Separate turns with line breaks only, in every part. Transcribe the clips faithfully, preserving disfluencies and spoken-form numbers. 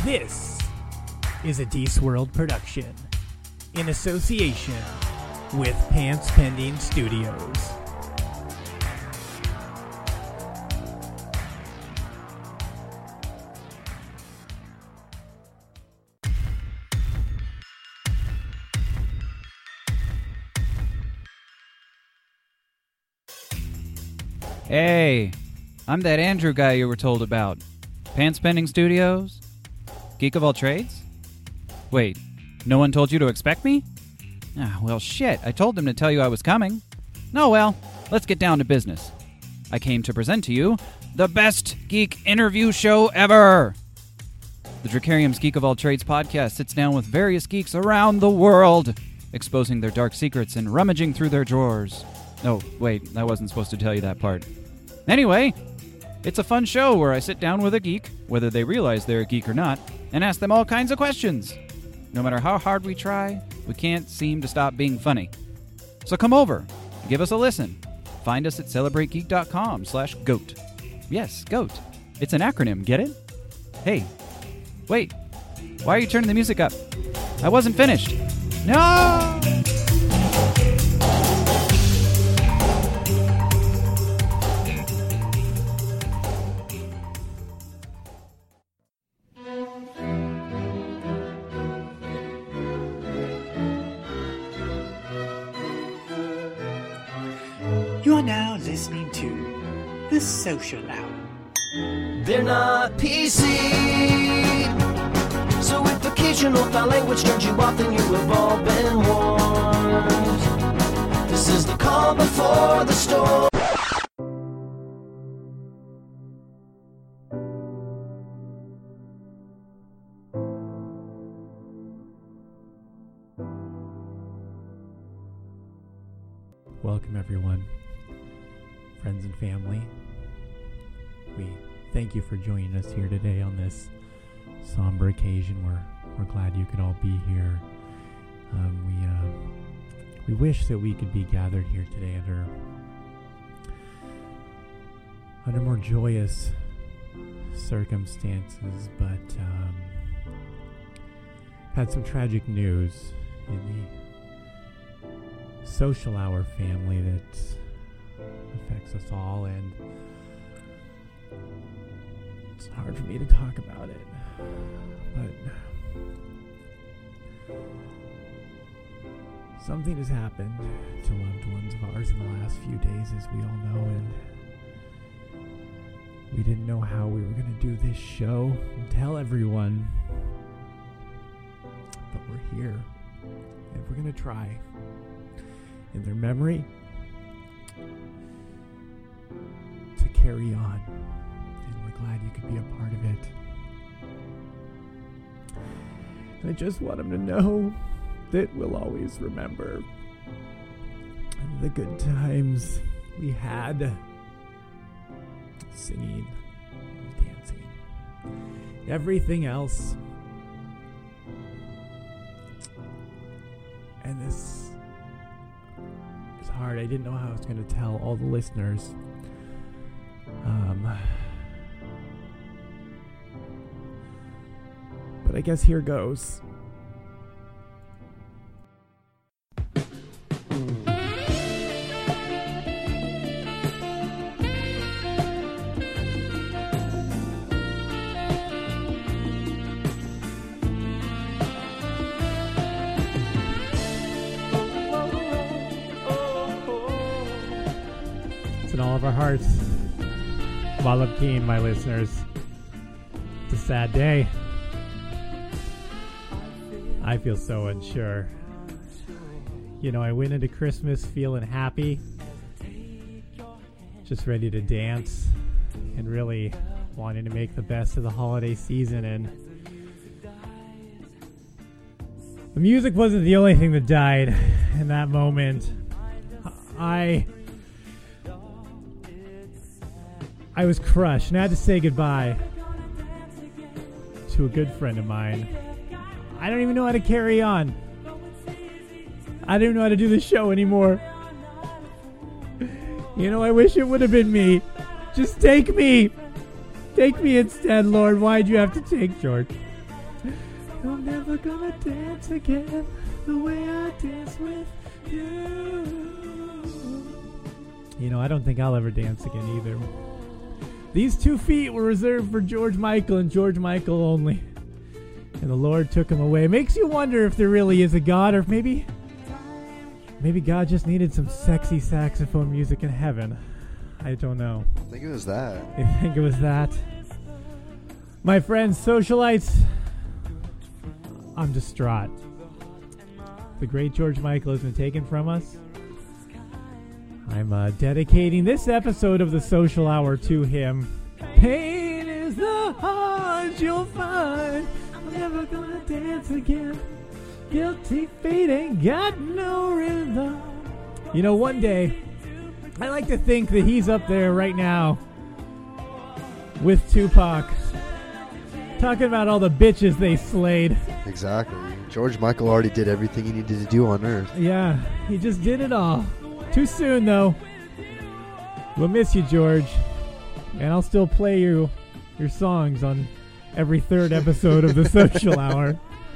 This is a D-Swirled production in association with Pants Pending Studios.
Hey, I'm that Andrew guy you were told about. Pants Pending Studios? Geek of all trades? Wait, no one told you to expect me? Ah, well, shit, I told them to tell you I was coming. Oh well, let's get down to business. I came to present to you the best geek interview show ever! The Dracarium's Geek of All Trades podcast sits down with various geeks around the world, exposing their dark secrets and rummaging through their drawers. Oh, wait, I wasn't supposed to tell you that part. Anyway, it's a fun show where I sit down with a geek, whether they realize they're a geek or not, and ask them all kinds of questions. No matter how hard we try, we can't seem to stop being funny. So come over, give us a listen. Find us at celebrategeek.com slash GOAT. Yes, GOAT. It's an acronym, get it? Hey, wait, why are you turning the music up? I wasn't finished. No!
You are now listening to The Social Hour.
They're not P C, so if occasional foul language turns you off, then you have all been warned. This is the calm before the storm.
Welcome, everyone, friends and family. We thank you for joining us here today on this somber occasion. We're we're glad you could all be here. Um, we uh, we wish that we could be gathered here today under under more joyous circumstances, but um, had some tragic news in the Social Hour family that affects us all, and it's hard for me to talk about it, but something has happened to loved ones of ours in the last few days, as we all know, and we didn't know how we were going to do this show and tell everyone, but we're here, and we're going to try. In their memory, to carry on. And we're glad you could be a part of it. And I just want them to know that we'll always remember the good times we had singing, dancing, everything else. And this hard. I didn't know how I was going to tell all the listeners. Um, but I guess here goes. All of our hearts. Malapin, my listeners. It's a sad day. I feel so unsure. You know, I went into Christmas feeling happy, just ready to dance, and really wanting to make the best of the holiday season, and the music wasn't the only thing that died in that moment. I... I was crushed, and I had to say goodbye to a good friend of mine. I don't even know how to carry on. I don't even know how to do the show anymore. You know, I wish it would have been me. Just take me. Take me instead, Lord. Why'd you have to take George? I'm never gonna dance again the way I dance with you. You know, I don't think I'll ever dance again either. These two feet were reserved for George Michael and George Michael only. And the Lord took him away. Makes you wonder if there really is a God, or if maybe, maybe God just needed some sexy saxophone music in heaven. I don't know.
I think it was that.
You think it was that? My friends, socialites, I'm distraught. The great George Michael has been taken from us. I'm uh, dedicating this episode of the Social Hour to him. Pain is the hard you'll find. I'm never gonna dance again. Guilty feet ain't got no rhythm. You know, one day, I like to think that he's up there right now with Tupac, talking about all the bitches they slayed.
Exactly. George Michael already did everything he needed to do on Earth.
Yeah, he just did it all. Too soon, though. We'll miss you, George. And I'll still play you your songs on every third episode of the Social Hour.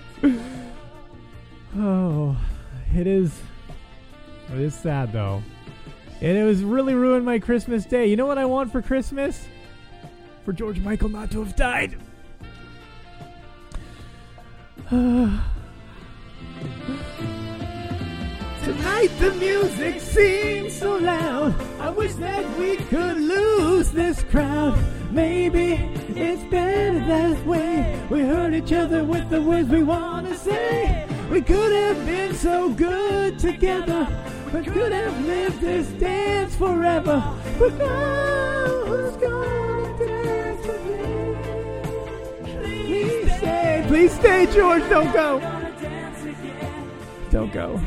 Oh, it is, it is sad, though. And it was really ruined my Christmas day. You know what I want for Christmas? For George Michael not to have died. Tonight the music seems so loud. I wish that we could lose this crowd. Maybe it's better that way. We hurt each other with the words we want to say. We could have been so good together. We could have lived this dance forever. But now who's gonna dance with me? Please stay. Please stay, George. Don't go. Don't go.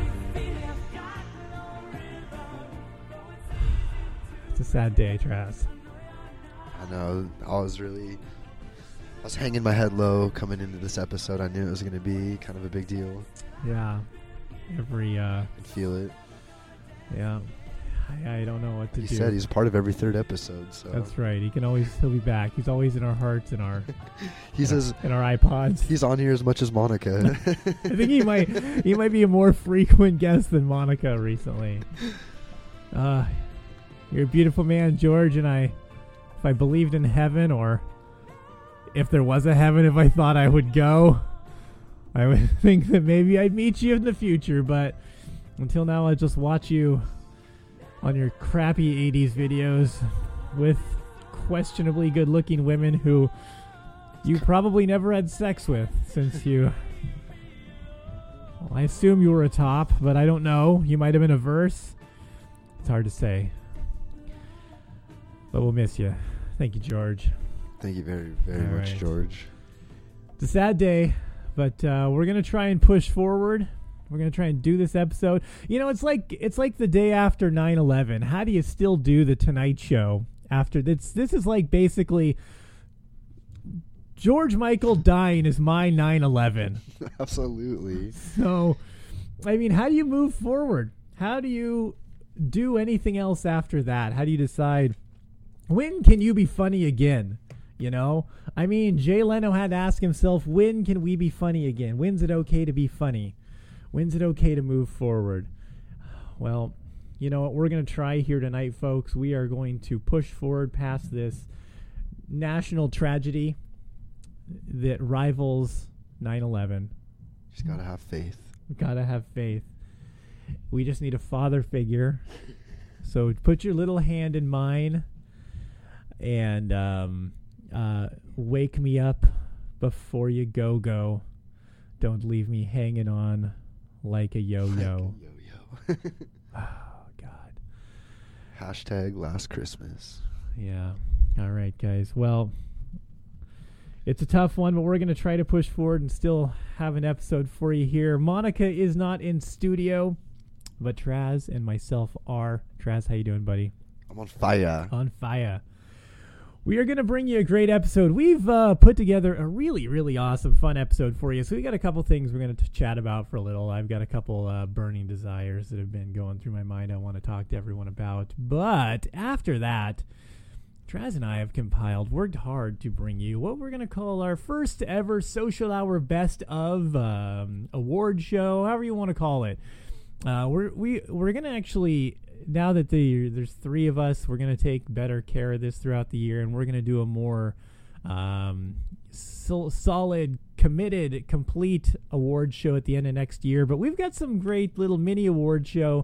It's a sad day, Traz.
I know. I was really... I was hanging my head low coming into this episode. I knew it was going to be kind of a big deal.
Yeah. Every, uh...
I could feel it.
Yeah. I, I don't know what to
he
do.
He said he's part of every third episode, so...
That's right. He can always... He'll be back. He's always in our hearts and our...
he says...
In our iPods.
He's on here as much as Monica.
I think he might... He might be a more frequent guest than Monica recently. Uh... You're a beautiful man, George, and I, if I believed in heaven, or if there was a heaven, if I thought I would go, I would think that maybe I'd meet you in the future, but until now I just watch you on your crappy eighties videos with questionably good-looking women who you probably never had sex with, since you... Well, I assume you were a top, but I don't know. You might have been a verse. It's hard to say. But we'll miss you. Thank you, George.
Thank you very, very
All
much,
right.
George.
It's a sad day, but uh, we're gonna try and push forward. We're gonna try and do this episode. You know, it's like it's like the day after nine eleven. How do you still do the Tonight Show after this? This is like basically George Michael dying is my nine eleven.
Absolutely.
So, I mean, how do you move forward? How do you do anything else after that? How do you decide? When can you be funny again? You know? I mean, Jay Leno had to ask himself, when can we be funny again? When's it okay to be funny? When's it okay to move forward? Well, you know what we're going to try here tonight, folks? We are going to push forward past this national tragedy that rivals nine eleven.
Just got to have faith.
Got to have faith. We just need a father figure. So put your little hand in mine and um, uh, wake me up before you go go. Don't leave me hanging on like a yo-yo.
Yo-yo.
Oh, God.
Hashtag last Christmas.
Yeah. All right, guys. Well, it's a tough one, but we're going to try to push forward and still have an episode for you here. Monica is not in studio, but Traz and myself are. Traz, how you doing, buddy?
I'm on fire.
On fire. We are going to bring you a great episode. We've uh, put together a really, really awesome, fun episode for you. So we got a couple things we're going to chat about for a little. I've got a couple uh, burning desires that have been going through my mind I want to talk to everyone about. But after that, Traz and I have compiled, worked hard to bring you what we're going to call our first ever Social Hour Best of um, award show, however you want to call it. Uh, we're we we're going to actually, now that the there's three of us, we're going to take better care of this throughout the year, and we're going to do a more um, so, solid, committed, complete award show at the end of next year. But we've got some great little mini award show.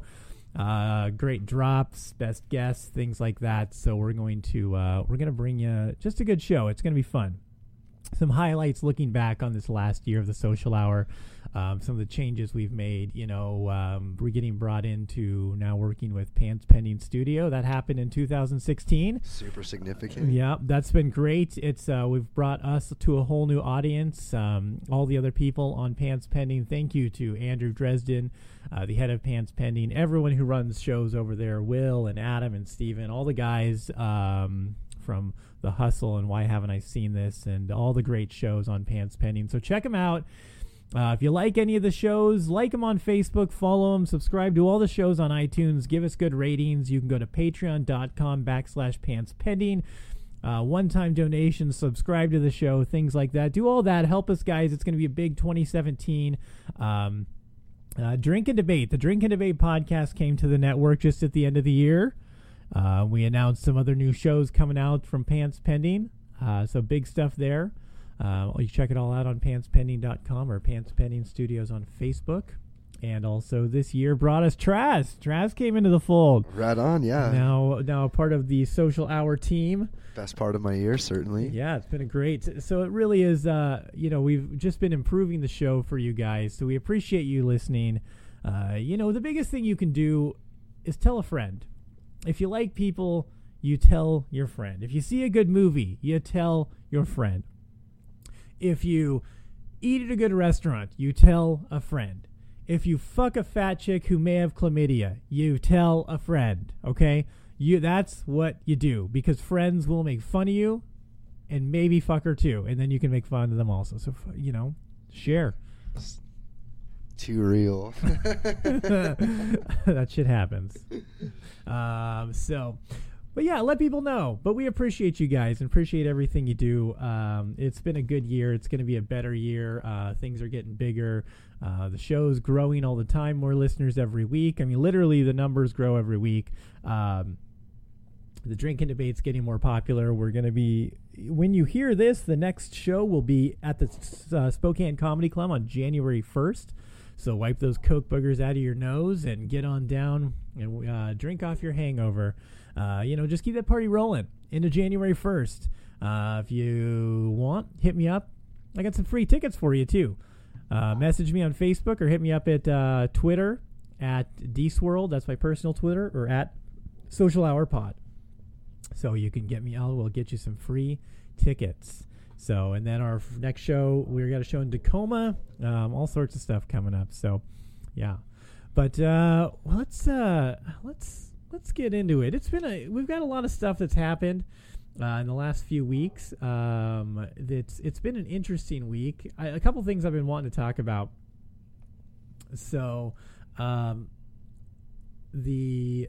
Uh, great drops, best guests, things like that. So we're going to uh, we're going to bring you just a good show. It's going to be fun. Some highlights looking back on this last year of the Social Hour. Um, some of the changes we've made. You know, um, we're getting brought into now working with Pants Pending Studio. That happened in two thousand sixteen.
Super significant.
Yeah, that's been great. It's uh, we've brought us to a whole new audience. Um, all the other people on Pants Pending. Thank you to Andrew Dresden, uh, the head of Pants Pending. Everyone who runs shows over there, Will and Adam and Steven, all the guys um, from The Hustle and Why Haven't I Seen This, and all the great shows on Pants Pending. So check them out. Uh, if you like any of the shows, like them on Facebook, follow them, subscribe to all the shows on iTunes, give us good ratings. You can go to patreon.com backslash pants pending. Uh, one-time donations, subscribe to the show, things like that. Do all that. Help us, guys. It's going to be a big twenty seventeen. Um, uh, Drink and Debate. The Drink and Debate podcast came to the network just at the end of the year. Uh, we announced some other new shows coming out from Pants Pending. Uh, so big stuff there. Uh, you check it all out on pants pending dot com or Pants Pending Studios on Facebook. And also this year brought us Traz. Traz came into the fold.
Right on, yeah.
Now, now part of the Social Hour team.
Best part of my year, certainly.
Yeah, it's been a great. So it really is. Uh, you know, we've just been improving the show for you guys. So we appreciate you listening. Uh, you know, the biggest thing you can do is tell a friend. If you like people, you tell your friend. If you see a good movie, you tell your friend. If you eat at a good restaurant, you tell a friend. If you fuck a fat chick who may have chlamydia, you tell a friend, okay? You that's what you do, because friends will make fun of you and maybe fuck her too, and then you can make fun of them also. So, you know, share.
It's too real.
That shit happens. Um, so... But yeah, let people know. But we appreciate you guys and appreciate everything you do. Um, it's been a good year. It's going to be a better year. Uh, things are getting bigger. Uh, the show's growing all the time. More listeners every week. I mean, literally the numbers grow every week. Um, the Drink and Debate's getting more popular. We're going to be, when you hear this, the next show will be at the uh, Spokane Comedy Club on January first. So wipe those Coke boogers out of your nose and get on down and uh, drink off your hangover. Uh, you know, just keep that party rolling into January first. Uh, if you want, hit me up. I got some free tickets for you, too. Uh, message me on Facebook or hit me up at uh, Twitter at DSwirl. That's my personal Twitter, or at Social Hour Pod. So you can get me, I will get you some free tickets. So, and then our f- next show, we've got a show in Tacoma, um, all sorts of stuff coming up. So, yeah. But uh, let's uh, let's let's get into it. It's been a we've got a lot of stuff that's happened uh, in the last few weeks. Um, it's it's been an interesting week. I, a couple things I've been wanting to talk about. So, um, the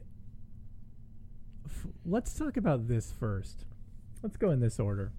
f- let's talk about this first. Let's go in this order.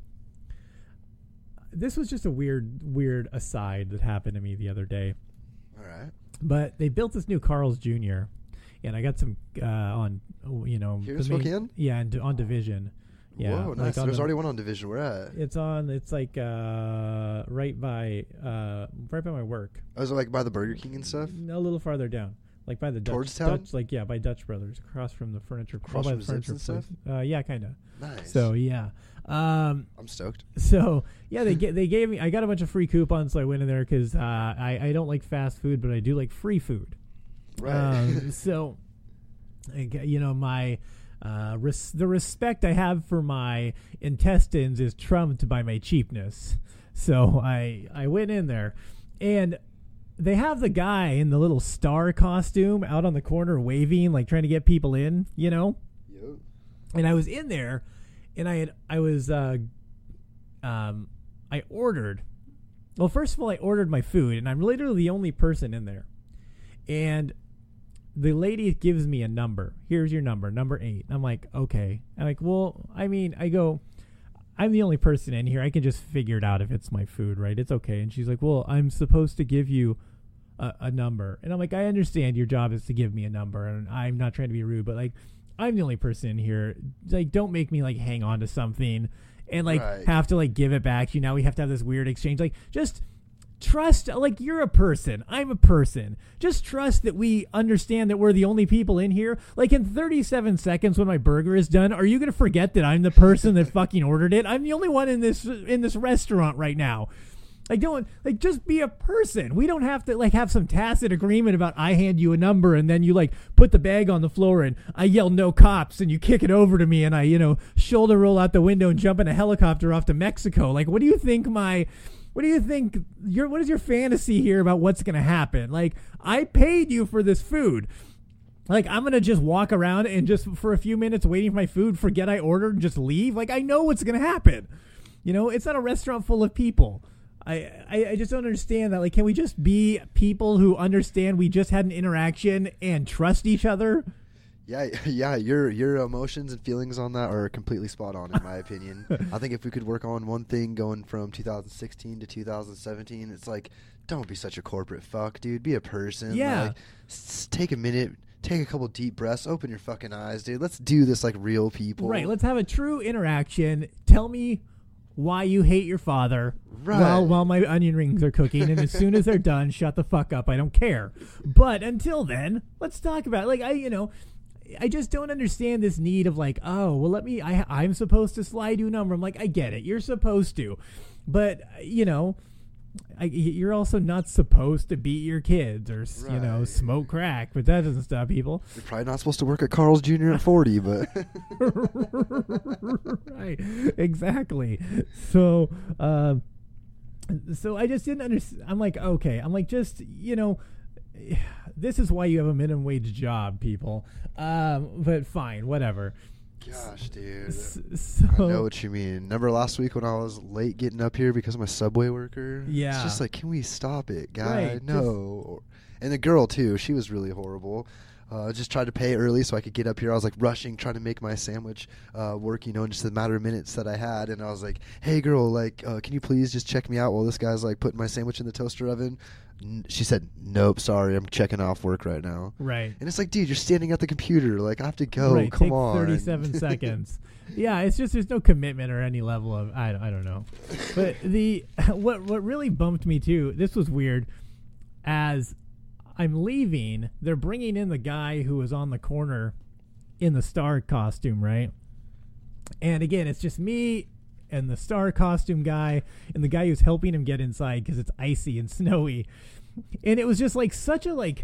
This was just a weird, weird aside that happened to me the other day.
All right.
But they built this new Carl's Junior, and I got some uh, on, you know,
Here in
the main-
Spokane?
yeah, and on Division. Yeah,
Whoa,
like
nice.
on
There's
the-
already one on Division. Where at?
It's on. It's like uh, right by, uh, right by my work.
Oh, is it like by the Burger King and stuff?
A little farther down, like by the Dutch,
Towards town?
Dutch, like yeah, by Dutch Brothers, across from the furniture.
Across
by
from
the
Zips
furniture
and stuff?
place. Uh, yeah, kind of.
Nice.
So yeah. Um,
I'm stoked.
So yeah, they get they gave me. I got a bunch of free coupons, so I went in there because uh, I I don't like fast food, but I do like free food.
Right.
Um, so, I g- you know, my uh, res- the respect I have for my intestines is trumped by my cheapness. So I I went in there, and they have the guy in the little star costume out on the corner waving, like trying to get people in, you know.
Yep.
And I was in there. And I had, I was, uh, um, I ordered, well, first of all, I ordered my food, and I'm literally the only person in there. And the lady gives me a number. Here's your number, number eight. I'm like, okay. I'm like, well, I mean, I go, I'm the only person in here. I can just figure it out if it's my food, right? It's okay. And she's like, well, I'm supposed to give you a, a number. And I'm like, I understand your job is to give me a number, and I'm not trying to be rude, but like, I'm the only person in here. Like, don't make me like hang on to something and like
Right.
have to like give it back. You know, we have to have this weird exchange. Like, just trust, like, you're a person. I'm a person. Just trust that we understand that we're the only people in here. Like, in thirty-seven seconds when my burger is done, are you going to forget that I'm the person that fucking ordered it? I'm the only one in this in this restaurant right now. Like, don't, like, just be a person. We don't have to, like, have some tacit agreement about I hand you a number and then you, like, put the bag on the floor and I yell no cops and you kick it over to me and I, you know, shoulder roll out the window and jump in a helicopter off to Mexico. Like, what do you think my... What do you think? Your what is your fantasy here about what's going to happen? Like, I paid you for this food. Like, I'm going to just walk around and just for a few minutes waiting for my food, forget I ordered and just leave? Like, I know what's going to happen. You know, it's not a restaurant full of people. I, I, I just don't understand that. Like, can we just be people who understand we just had an interaction and trust each other?
Yeah, yeah, your your emotions and feelings on that are completely spot on, in my opinion. I think if we could work on one thing going from two thousand sixteen to two thousand seventeen, it's like, don't be such a corporate fuck, dude. Be a person.
Yeah.
Like, s- take a minute, take a couple deep breaths, open your fucking eyes, dude. Let's do this like real people.
Right, let's have a true interaction. Tell me why you hate your father
Right.
while while my onion rings are cooking, and as soon as they're done, shut the fuck up. I don't care. But until then, let's talk about it. Like, I, you know, I just don't understand this need of like, oh, well, let me, I, I'm supposed to slide you a number. I'm like, I get it. You're supposed to. But, you know, I, you're also not supposed to beat your kids or, right. you know, smoke crack. But that doesn't stop people.
You're probably not supposed to work at Carl's Junior at forty, but.
Right. Exactly. So, uh, so I just didn't understand. I'm like, okay. I'm like, just, you know, this is why you have a minimum wage job, people. Um, but fine, whatever.
Gosh, dude.
So,
I know what you mean. Remember last week when I was late getting up here because I'm a Subway worker?
Yeah.
It's just like, can we stop it, guy?
Right,
no. And the girl, too. She was really horrible. Uh, just tried to pay early so I could get up here. I was like rushing, trying to make my sandwich uh, work, you know, in just a matter of minutes that I had. And I was like, hey, girl, like, uh, can you please just check me out while this guy's like putting my sandwich in the toaster oven? N- she said, nope, sorry, I'm checking off work right now.
Right.
And it's like, dude, you're standing at the computer. Like, I have to go.
Right,
Come
take
on.
thirty-seven seconds. Yeah, it's just there's no commitment or any level of I, I don't know. But the what what really bumped me too. This was weird. As I'm leaving, they're bringing in the guy who was on the corner in the star costume, right? And again, it's just me and the star costume guy and the guy who's helping him get inside because it's icy and snowy. And it was just like such a like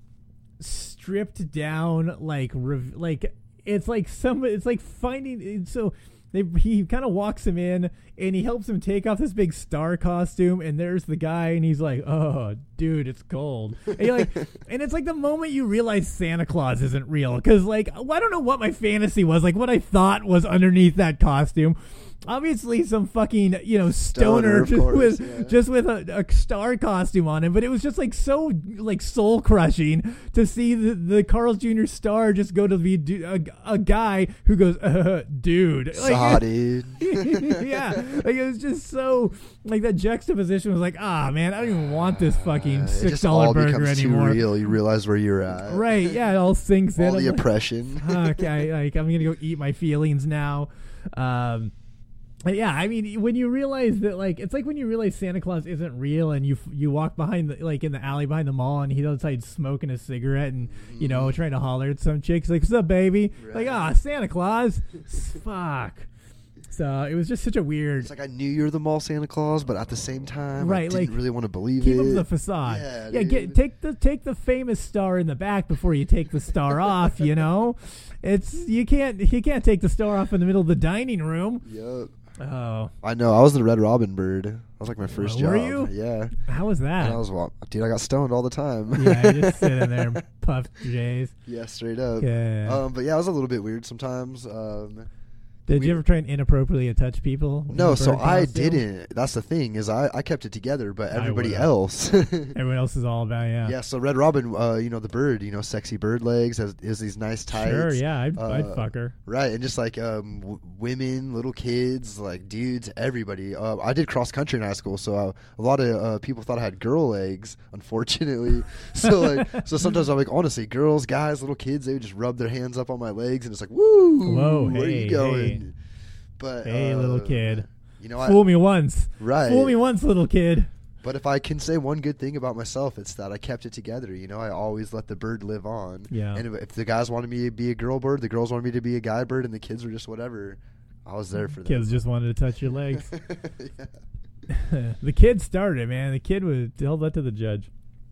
stripped down like rev- like it's like some it's like finding so they he kind of walks him in and he helps him take off this big star costume and there's the guy and he's like, oh dude, it's cold. And you're like, and it's like the moment you realize Santa Claus isn't real because like I don't know what my fantasy was, like what I thought was underneath that costume. Obviously some fucking, you know, stoner,
Stoner, of
just
course,
with
yeah.
just with a, a star costume on him, but it was just like so like soul crushing to see the, the Carl's Junior star just go to be a, a guy who goes, uh, dude, like,
Saw, dude.
yeah, like it was just so like that juxtaposition was like, ah man, I don't even want this fucking
Uh, it
six
just
dollar
all
burger
becomes
anymore.
Too real. You realize where you're at.
Right? Yeah, it all sinks in.
All
I'm
the
like,
oppression.
okay, like I'm gonna go eat my feelings now. Um, but yeah, I mean, when you realize that, like, it's like when you realize Santa Claus isn't real, and you you walk behind, the, like, in the alley behind the mall, and he's outside smoking a cigarette, and you know, trying to holler at some chicks, like, "What's up, baby?"
Right.
Like, ah, Santa Claus. Fuck. So it was just such a weird.
It's like I knew you were the mall Santa Claus, but at the same time,
Right,
I didn't
like,
really want to believe
Keep
it.
up the facade.
Yeah,
yeah
dude.
get take the take the famous star in the back before you take the star off. You know, it's you can't you can't take the star off in the middle of the dining room.
Yep.
Oh,
I know. I was the Red Robin bird. That was like my first
Were
job.
you?
Yeah.
how was that?
And I was, well, dude, I got stoned all the time.
Yeah, you just sitting there and puff J's.
Yeah, straight up.
Yeah.
Um, but yeah, it was a little bit weird sometimes. Um,
Did
we-
you ever try and inappropriately touch people? in
No,
the
so
bird
I
costume?
didn't. That's the thing is I, I kept it together, but
I
everybody
would've.
else.
Everyone else is all about, yeah.
Yeah, so Red Robin, uh, you know, the bird, you know, sexy bird legs, has, has these nice tights.
Sure, yeah, I'd, I'd
Uh,
fuck her.
Right, and just like um, w- women, little kids, like dudes, everybody. Uh, I did cross country in high school, so uh, a lot of uh, people thought I had girl legs, unfortunately. so like, so sometimes I'm like, honestly, girls, guys, little kids, they would just rub their hands up on my legs, and it's like, woo,
Whoa,
where
hey,
you going?
hey.
But
Hey,
uh,
little kid.
you know,
Fool
I,
me once.
right.
Fool me once, little kid.
But if I can say one good thing about myself, it's that I kept it together. You know, I always let the bird live on.
Yeah.
And if, if the guys wanted me to be a girl bird, the girls wanted me to be a guy bird, and the kids were just whatever. I was there for them.
Kids just wanted to touch your legs.
Yeah.
The kid started, man. The kid was held that to the judge.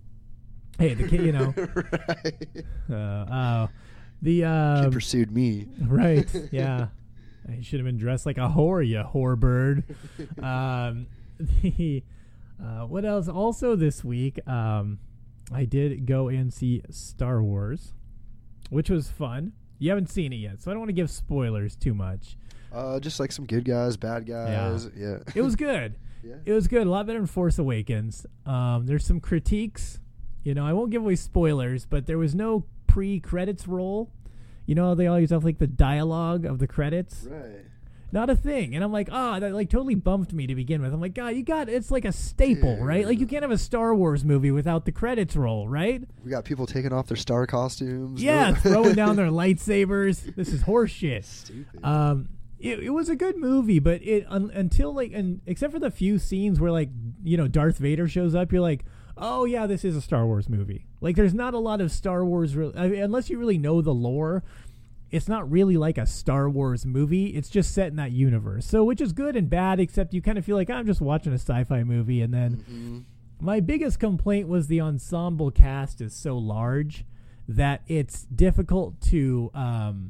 Hey, the kid, you know.
Right.
Uh, oh, the um,
Kid pursued me.
right, yeah. He should have been dressed like a whore, you whore bird. um, the uh, what else? Also this week, um, I did go and see Star Wars, which was fun. You haven't seen it yet, so I don't want to give spoilers too much.
Uh, just like some good guys, bad guys. Yeah.
It was good.
Yeah.
It was good. A lot better than Force Awakens. Um, there's some critiques. You know, I won't give away spoilers, but there was no pre-credits roll. You know, they always have like the dialogue of the credits.
Right.
Not a thing. And I'm like, ah, oh, that like totally bumped me to begin with. I'm like, God, you got it's like a staple,
Dude.
right? Like you can't have a Star Wars movie without the credits roll, right?
We got people taking off their star costumes.
Yeah,
No-
throwing down their lightsabers. This is horse shit.
Stupid.
Um, it, it was a good movie, but it un, until like, and except for the few scenes where like you know Darth Vader shows up, you're like, oh yeah, this is a Star Wars movie. Like, there's not a lot of Star Wars, re- I mean, unless you really know the lore. It's not really like a Star Wars movie. It's just set in that universe. So, which is good and bad, except you kind of feel like I'm just watching a sci-fi movie. And then
Mhm.
my biggest complaint was the ensemble cast is so large that it's difficult to um,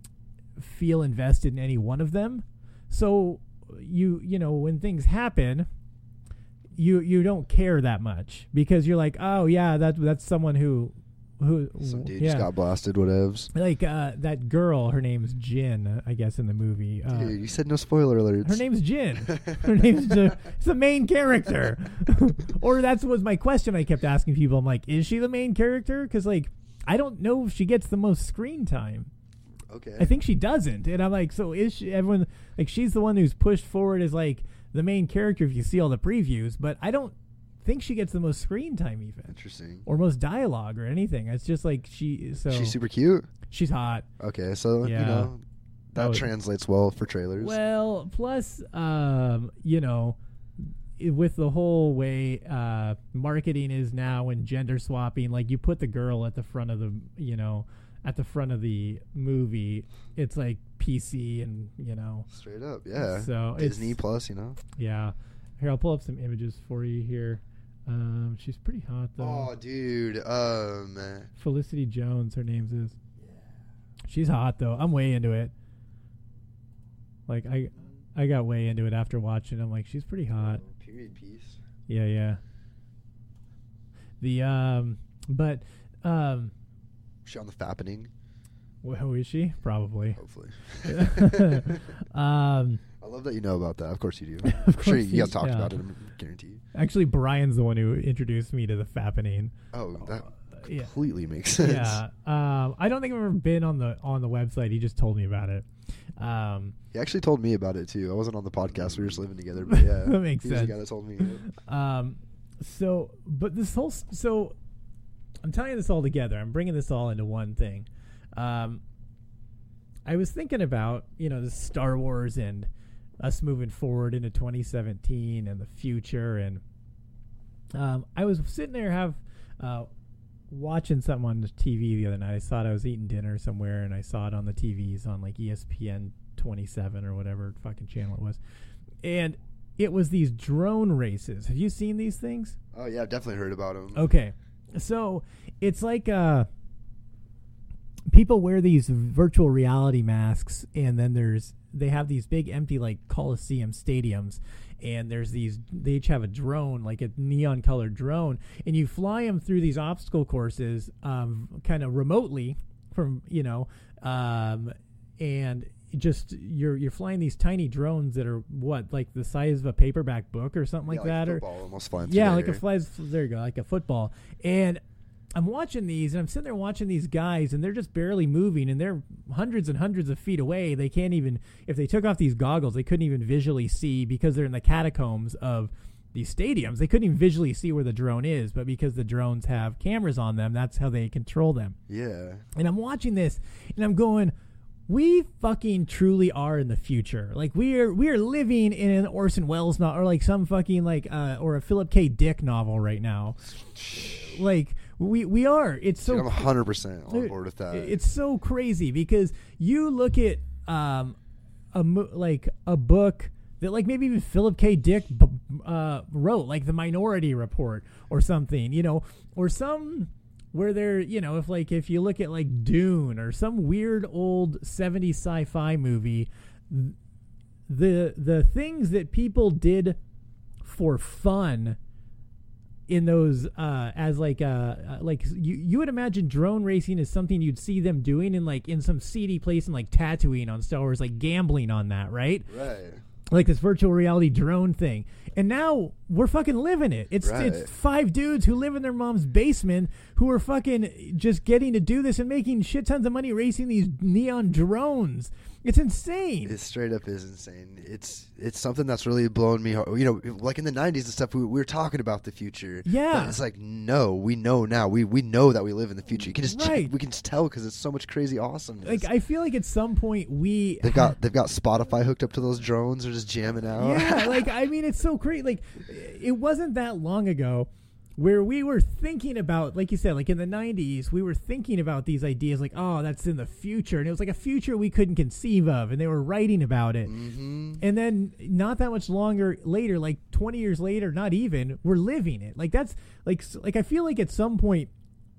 feel invested in any one of them. So you you know when things happen, you you don't care that much because you're like, oh yeah, that that's someone who who
Some dude
yeah.
just got blasted, whatevs.
Like uh, that girl, her name's Jin, I guess in the movie. Uh,
Dude, you said no spoiler alerts.
her name's Jin. Her name's the, it's the main character. Or that's was my question I kept asking people. I'm like, is she the main character? Because like I don't know if she gets the most screen time.
Okay.
I think she doesn't. And I'm like, so is she? Everyone like she's the one who's pushed forward as like the main character if you see all the previews. But I don't think she gets the most screen time even,
Interesting.
or most dialogue or anything. It's just like she. So
She's super cute.
she's hot.
Okay, so
Yeah.
you know that
That was-
translates well for trailers.
Well, plus, um, you know, i- with the whole way uh, marketing is now and gender swapping, like you put the girl at the front of the, you know, at the front of the movie, it's like P C and, you know.
Straight up, yeah.
So
Disney
it's,
Plus, you know.
yeah. Here, I'll pull up some images for you here. Um, she's pretty hot, though.
Oh, dude. Um,
Felicity Jones, her name's is. She's hot, though. I'm way into it. Like, I I got way into it after watching. I'm like, she's pretty hot.
period piece.
Yeah, yeah. The um, but um,
She on the fappening,
wh- who is she? Probably.
hopefully.
um,
I love that you know about that. Of course you do.
Of
I'm sure
course
you guys
you-
talked
yeah.
about it. I guarantee.
actually, Brian's the one who introduced me to the fappening.
Oh, that
Yeah.
completely makes sense.
Yeah. Um, I don't think I've ever been on the on the website. He just told me about it. Um,
He actually told me about it too. I wasn't on the podcast. We were just living together, but yeah,
That makes
he was
sense.
the guy that told me.
Um, so, but this whole, s- so I'm tying this all together. I'm bringing this all into one thing. Um, I was thinking about, you know, the Star Wars and us moving forward into twenty seventeen and the future. And, um, I was sitting there, have, uh, watching something on the T V the other night. I thought I was eating dinner somewhere and I saw it on the T Vs on like E S P N twenty-seven or whatever fucking channel it was. And it was these drone races. Have you seen these things?
Oh yeah, I've definitely heard about him.
Okay. So it's like uh, people wear these virtual reality masks, and then there's they have these big empty like Coliseum stadiums, and there's these they each have a drone, like a neon colored drone, and you fly them through these obstacle courses, um, kind of remotely from you know, um, and just you're you're flying these tiny drones that are what, like the size of a paperback book or something
yeah,
like that,
football
or
almost flying
yeah,
through
like
the
a
air.
flies. There you go, like a football. And I'm watching these, and I'm sitting there watching these guys, and they're just barely moving, and they're hundreds and hundreds of feet away. They can't even, if they took off these goggles, they couldn't even visually see because they're in the catacombs of these stadiums. They couldn't even visually see where the drone is, but because the drones have cameras on them, that's how they control them.
Yeah.
And I'm watching this, and I'm going, we fucking truly are in the future. Like we are, we are living in an Orson Welles novel, or like some fucking like, uh, or a Philip K. Dick novel right now. Like we we are. It's so.
Dude, I'm one hundred percent on board with that.
It's so crazy because you look at um, a mo- like a book that like maybe even Philip K. Dick b- uh, wrote, like The Minority Report or something, you know, or some. Where they're, you know, if like if you look at like Dune or some weird old seventies sci-fi movie, the the things that people did for fun in those uh, as like uh like you you would imagine drone racing is something you'd see them doing in like in some seedy place in like Tatooine on Star Wars, like gambling on that, right?
Right.
Like this virtual reality drone thing. And now we're fucking living it. It's
Right.
it's five dudes who live in their mom's basement who are fucking just getting to do this and making shit tons of money racing these neon drones. It's insane.
It straight up is insane. It's it's something that's really blown me. You know, like in the nineties and stuff, we, we were talking about the future.
Yeah.
But it's like, no, we know now. We we know that we live in the future. You can just
Right.
we can just tell because it's so much crazy awesomeness.
Like I feel like at some point we
they've got they've got Spotify hooked up to those drones. They're just jamming out.
Yeah, like I mean, it's so crazy. Like, it wasn't that long ago where we were thinking about, like you said, like in the nineties, we were thinking about these ideas, like, oh, that's in the future, and it was like a future we couldn't conceive of, and they were writing about it.
Mm-hmm.
And then not that much longer later, like twenty years later, not even, we're living it. Like that's like like I feel like at some point,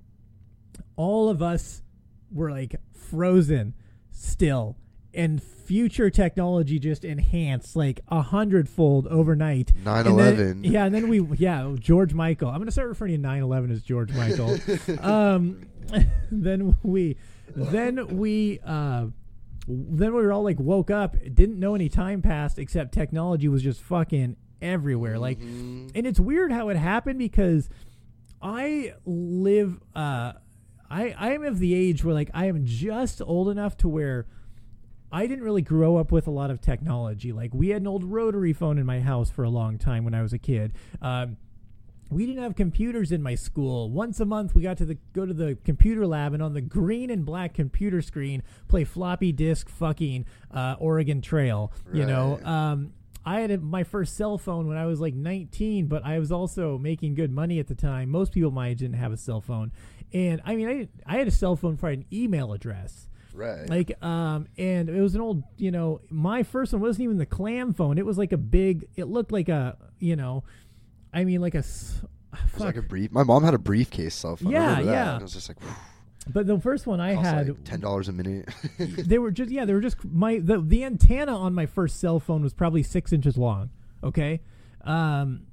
all of us were like frozen still. And future technology just enhanced like a hundredfold overnight.
nine
And then-
eleven.
Yeah, and then we, yeah, George Michael. I'm going to start referring to nine eleven as George Michael. um, then we, then we, uh, then we were all like woke up, didn't know any time passed except technology was just fucking everywhere. Like,
Mm-hmm.
and it's weird how it happened because I live, uh, I, I am of the age where like I am just old enough to where I didn't really grow up with a lot of technology. Like we had an old rotary phone in my house for a long time when I was a kid. Um, we didn't have computers in my school. Once a month, we got to the go to the computer lab and on the green and black computer screen play floppy disk fucking uh, Oregon Trail. You know,
Right.
um, I had a, my first cell phone when I was like nineteen, but I was also making good money at the time. Most people my age didn't have a cell phone, and I mean, I didn't, I had a cell phone for an email address.
Right.
Like, um, and it was an old, you know, my first one wasn't even the clam phone. It was like a big, it looked like a, you know, I mean, like a, s-
It was
fuck.
like a brief. My mom had a briefcase cell phone. I
Yeah,
remember that.
yeah.
And it was just like, whew,
But the first one I
cost
had,
like ten dollars a minute.
they were just, yeah, they were just, my, the, the antenna on my first cell phone was probably six inches long. Okay. Um,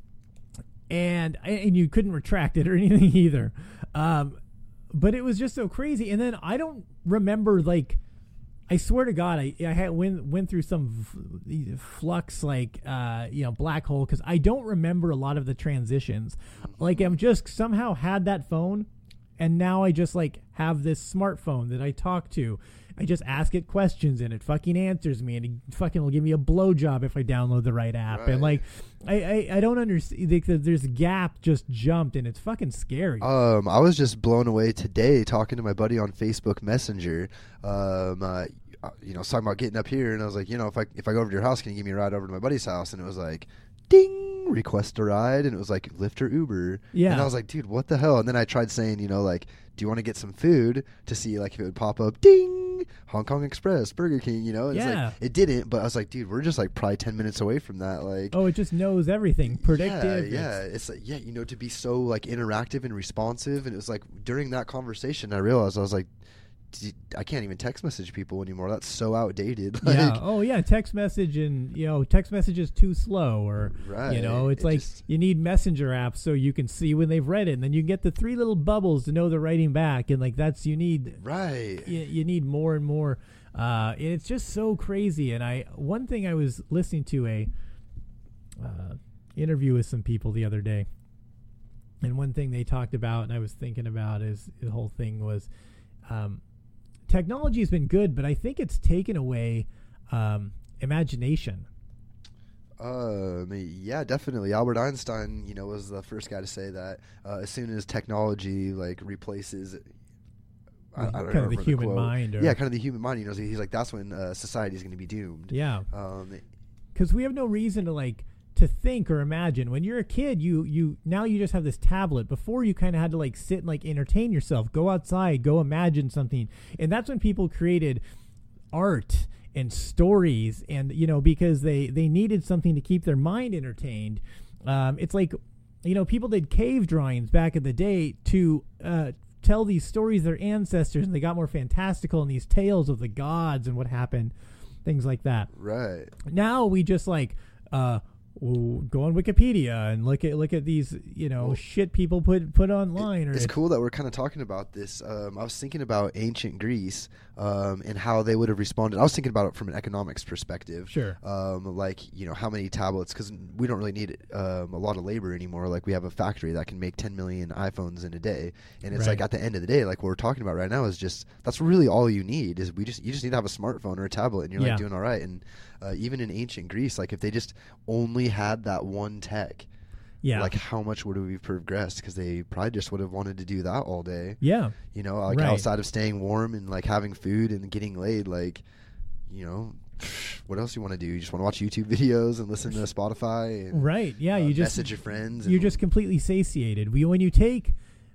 and, and you couldn't retract it or anything either. Um, but it was just so crazy. And then I don't remember, like, I swear to God, I, I had went, went through some v- flux, like, uh, you know, black hole, because I don't remember a lot of the transitions. Like, I'm just somehow had that phone, and now I just, like, have this smartphone that I talk to. I just ask it questions, and it fucking answers me, and it fucking will give me a blowjob if I download the right app.
Right.
And, like, I, I, I don't understand. Like, there's a gap just jumped, and it's fucking scary.
Um, I was just blown away today talking to my buddy on Facebook Messenger. Um, uh, you know, I was talking about getting up here, and I was like, you know, if I if I go over to your house, can you give me a ride over to my buddy's house? And it was like, ding, request a ride, and it was like Lyft or Uber.
Yeah.
And I was like, dude, what the hell? And then I tried saying, you know, like, do you want to get some food to see like if it would pop up, ding, Hong Kong Express, Burger King, you know? And
Yeah.
It's like, it didn't, but I was like, dude, we're just like probably ten minutes away from that. Like,
Oh, it just knows everything. Predictive.
Yeah, yeah.
It's-
It's like, yeah, you know, to be so like interactive and responsive. And it was like during that conversation, I realized I was like, d- I can't even text message people anymore. That's so outdated. Like,
yeah. Oh, yeah. Text message and, you know, text message is too slow, or,
Right.
you know, it's
It
like
just-
you need messenger apps so you can see when they've read it. And then you get the three little bubbles to know they're writing back. And, like, that's, you need,
Right.
you, you need more and more Uh, and it's just so crazy. And I, one thing I was listening to a uh, interview with some people the other day, and one thing they talked about, and I was thinking about, is the whole thing was, um, technology has been good, but I think it's taken away um, imagination.
Uh, I mean, yeah, definitely. Albert Einstein, you know, was the first guy to say that uh, as soon as technology like replaces, I, I don't
kind of
remember
the human
quote.
mind. Or
Yeah, kind of the human mind. You know, so he's like, that's when uh, society is going to be doomed.
Yeah.
Um,
Because we have no reason to like to think or imagine. When you're a kid, you you now you just have this tablet. Before, you kind of had to like sit and like entertain yourself, go outside, go imagine something, and that's when people created art and stories, and you know, because they they needed something to keep their mind entertained. Um, it's like, you know, people did cave drawings back in the day to uh, tell these stories of their ancestors, and they got more fantastical in these tales of the gods and what happened, things like that.
right.
Now we just like uh we'll go on Wikipedia and look at look at these, you know,
Well,
shit people put put online. Or
It's cool that we're kind of talking about this. Um, I was thinking about ancient Greece um, and how they would have responded. I was thinking about it from an economics perspective.
Sure.
Um, like, you know, how many tablets, because we don't really need um, a lot of labor anymore. Like, we have a factory that can make ten million iPhones in a day. And it's
Right.
like, at the end of the day, like what we're talking about right now is just, that's really all you need is we just, you just need to have a smartphone or a tablet and you're
Yeah.
like doing all right. And uh, even in ancient Greece, like if they just only had that one tech,
Yeah.
like how much would we have progressed? Because they probably just would have wanted to do that all day.
Yeah.
You know, like
Right.
outside of staying warm and like having food and getting laid, like, you know, what else you want to do? You just want to watch YouTube videos and listen to Spotify and
Right. Yeah.
uh,
you just
message your friends.
you're
and-
just completely satiated. We when you take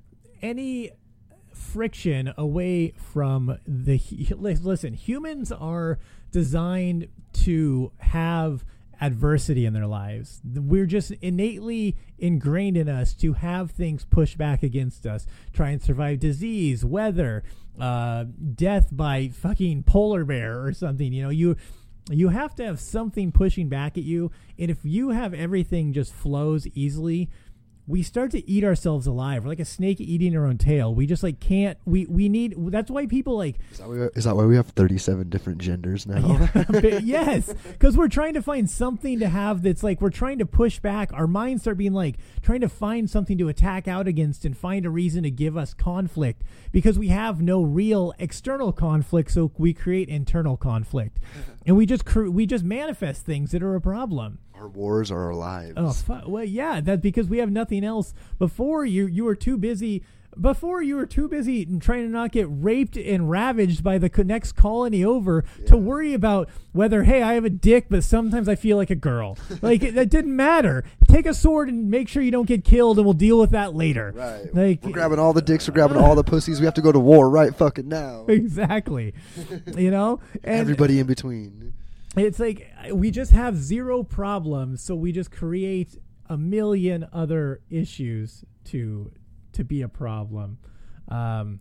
any friction away from the hu- li- listen, humans are designed to have adversity in their lives. We're just innately ingrained in us to have things pushed back against us, try and survive disease, weather, uh, death by fucking polar bear or something. You know, you you have to have something pushing back at you, and if you have everything just flows easily, we start to eat ourselves alive. We're like a snake eating our own tail. We just like can't. We we need. That's why people like.
Is that, why, is that why we have thirty-seven different genders now?
But yes, because we're trying to find something to have that's like we're trying to push back. Our minds start being like trying to find something to attack out against and find a reason to give us conflict because we have no real external conflict. So we create internal conflict, and we just cr- we just manifest things that are a problem.
Our wars are our lives.
Oh, fu- well, yeah, that's because we have nothing else. Before you, you were too busy. Before you were too busy trying to not get raped and ravaged by the co- next colony over
Yeah.
to worry about whether, hey, I have a dick, but sometimes I feel like a girl. Like it, that didn't matter. Take a sword and make sure you don't get killed, and we'll deal with that later.
Right.
Like
We're grabbing all the dicks. We're grabbing all the pussies. We have to go to war right fucking now.
exactly. You know, and
Everybody in between.
it's like we just have zero problems, so we just create a million other issues to to be a problem. Um,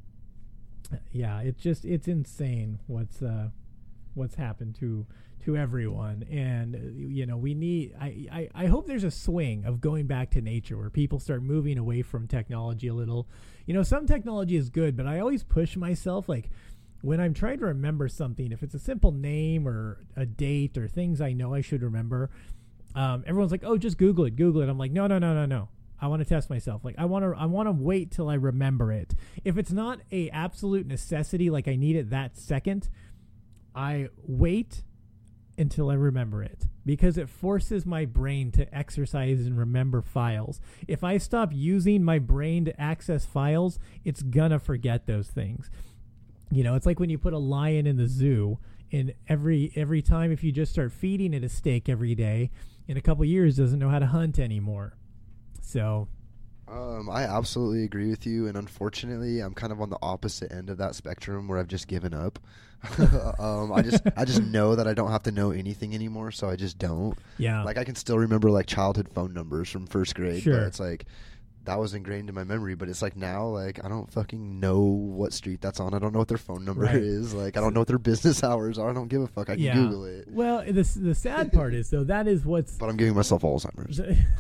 yeah, it's just it's insane what's uh, what's happened to to everyone, and uh, you know we need. I, I I hope there's a swing of going back to nature where people start moving away from technology a little. You know, some technology is good, but I always push myself like. When I'm trying to remember something, if it's a simple name or a date or things I know I should remember, um, everyone's like, "Oh, just Google it, Google it." I'm like, "No, no, no, no, no. I want to test myself. Like, I want to, I want to wait till I remember it. If it's not a absolute necessity, like I need it that second, I wait until I remember it because it forces my brain to exercise and remember files. If I stop using my brain to access files, it's gonna forget those things." You know, it's like when you put a lion in the zoo, and every every time if you just start feeding it a steak every day, in a couple of years doesn't know how to hunt anymore. So,
Um, I absolutely agree with you, and unfortunately, I'm kind of on the opposite end of that spectrum where I've just given up. um, I just I just know that I don't have to know anything anymore, so I just don't.
yeah.
Like I can still remember like childhood phone numbers from first grade,
Sure.
but it's like that was ingrained in my memory. But it's like now, like I don't fucking know what street that's on. I don't know what their phone number
Right.
is. Like I don't know what their business hours are. I don't give a fuck. I can
yeah.
Google it.
Well, the s- the sad part is though that is what's
But I'm giving myself Alzheimer's.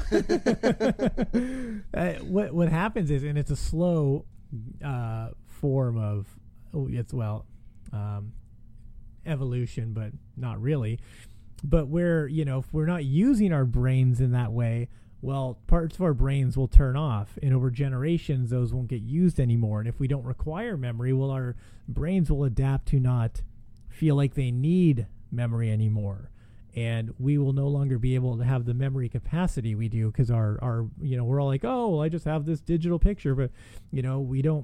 uh, what what happens is, and it's a slow uh, form of oh, it's well, um, evolution, but not really. But where, you know, if we're not using our brains in that way, well, parts of our brains will turn off, and over generations, those won't get used anymore. And if we don't require memory, well, our brains will adapt to not feel like they need memory anymore. And we will no longer be able to have the memory capacity we do because our, our, you know, we're all like, oh, well, I just have this digital picture, but, you know, we don't.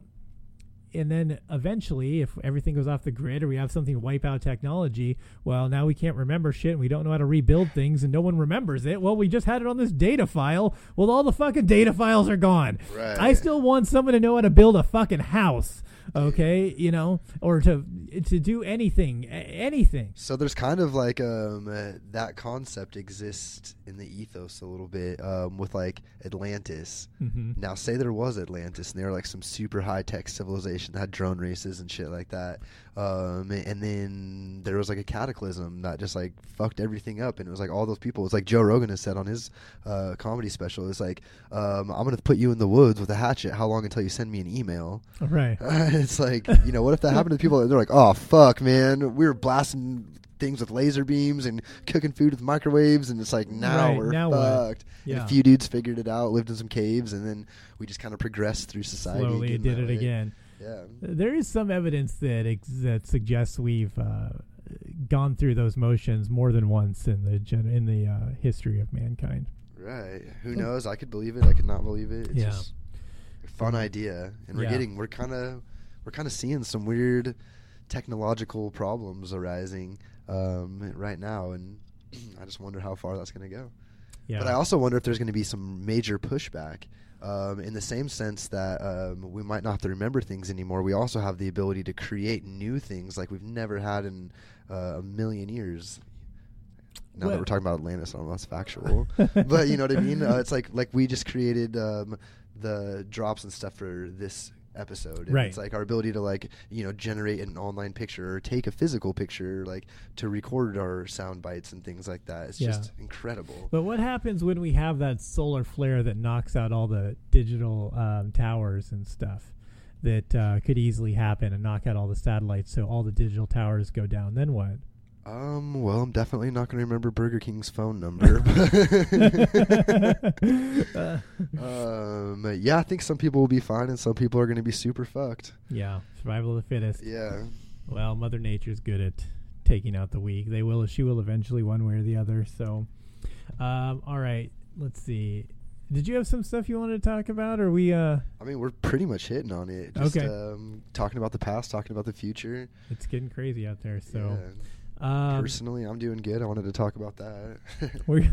And then eventually, if everything goes off the grid or we have something wipe out technology, well, now we can't remember shit and we don't know how to rebuild things and no one remembers it. Well, we just had it on this data file. Well, all the fucking data files are gone.
Right.
I still want someone to know how to build a fucking house, okay? You know, or to to do anything, a- anything.
So there's kind of like um, uh, that concept exists in the ethos a little bit um, with like Atlantis.
Mm-hmm.
Now, say there was Atlantis and they were like some super high tech civilization that had drone races and shit like that. Um, and then there was like a cataclysm that just like fucked everything up. And it was like all those people, it's like Joe Rogan has said on his uh, comedy special, it's like, um, I'm going to put you in the woods with a hatchet. How long until you send me an email?
Right.
It's like, you know, what if that happened to people? They're like, oh, fuck, man. We were blasting things with laser beams and cooking food with microwaves. And it's like, now
Right,
we're
now what?
fucked.
Yeah.
And a few dudes figured it out, lived in some caves, and then we just kind of progressed through society.
Slowly
again
did
that
it
way.
again.
Yeah.
There is some evidence that ex- that suggests we've uh, gone through those motions more than once in the gen- in the uh, history of mankind.
Right. Who knows? I could believe it. I could not believe it. It's
Yeah.
just a fun idea. And we're
Yeah.
getting, we're kind of, we're kind of seeing some weird technological problems arising um, right now. And I just wonder how far that's going to go.
Yeah.
But I also wonder if there's going to be some major pushback um, in the same sense that um, we might not have to remember things anymore. We also have the ability to create new things like we've never had in uh, a million years. Now
Well-
that we're talking about Atlantis, I don't know if that's factual. But you know what I mean? Uh, it's like like we just created um, the drops and stuff for this episode. And
Right.
It's like our ability to like, you know, generate an online picture or take a physical picture, like to record our sound bites and things like that. It's
Yeah.
just incredible.
But what happens when we have that solar flare that knocks out all the digital um, towers and stuff that uh, could easily happen and knock out all the satellites so all the digital towers go down? Then what?
Um, well, I'm definitely not going to remember Burger King's phone number. um, yeah, I think some people will be fine and some people are going to be super fucked.
Yeah, survival of the fittest.
Yeah.
Well, Mother Nature's good at taking out the weak. They will, she will eventually, one way or the other. So, um, all right, let's see. Did you have some stuff you wanted to talk about, or we? Uh,
I mean, we're pretty much hitting on it. Just,
Okay.
Um, talking about the past, talking about the future.
it's getting crazy out there. So,
Yeah.
um,
Personally, I'm doing good. I wanted to talk about that.
we're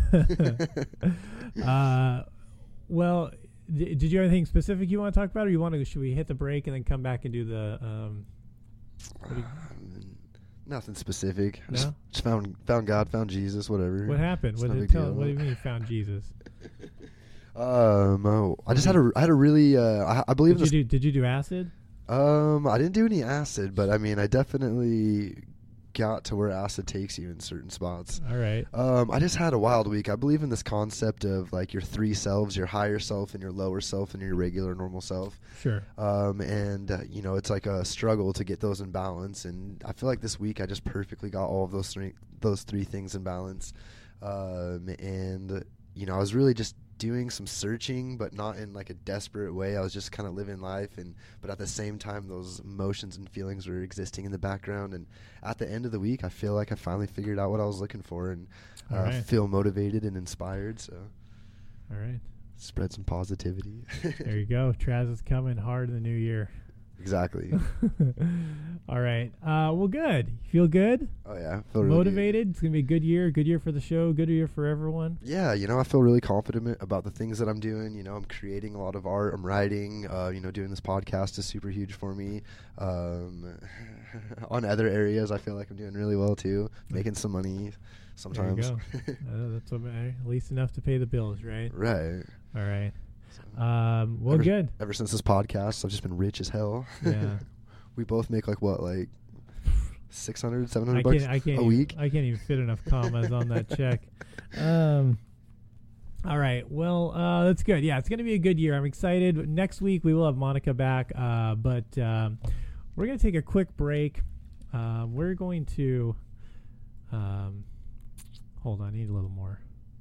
uh, well, d- did you have anything specific you want to talk about, or you want to? Should we hit the break and then come back and do the? Um, what, do you-
Um, Nothing specific.
No?
Just, just found found God, found Jesus, whatever.
what happened?
It's
What
no
did
big
it tell?
deal.
What do you mean you found Jesus?
Um, oh, I just had a I had a really uh, I, I believe
Did
in
you
this.
do? Did you do acid?
Um, I didn't do any acid, but I mean, I definitely got to where acid takes you in certain spots.
All right.
Um, I just had a wild week. I believe in this concept of like your three selves, your higher self and your lower self and your regular normal self.
Sure.
Um, and uh, you know, it's like a struggle to get those in balance. And I feel like this week I just perfectly got all of those three, those three things in balance. Um, and you know, I was really just doing some searching, but not in like a desperate way. I was just kind of living life, and but at the same time, those emotions and feelings were existing in the background. And at the end of the week, I feel like I finally figured out what I was looking for, and uh,
All right.
feel motivated and inspired. So
All right.
spread some positivity.
There you go. Traz is coming hard in the new year.
Exactly.
All right. Uh, well, good. You feel good?
Oh yeah, I feel really good.
Motivated? It's going to be a good year. Good year for the show. Good year for everyone.
Yeah, you know, I feel really confident about the things that I'm doing. You know, I'm creating a lot of art. I'm writing. Uh, you know, doing this podcast is super huge for me. Um, on other areas, I feel like I'm doing really well too. Making some money sometimes.
There you go. uh, that's what matters. At least enough to pay the bills, right?
Right.
All right.
So,
Um, well,
ever,
good.
Ever since this podcast, I've just been rich as hell.
Yeah.
We both make like what, like six hundred, seven
I
hundred bucks
can't. I can't.
a
even,
week.
I can't even fit enough commas on that check. Um. All right. Well, uh, that's good. Yeah, it's going to be a good year. I'm excited. Next week we will have Monica back, uh, but um, we're going to take a quick break. uh, we're going to. Um, hold on, I need a little more.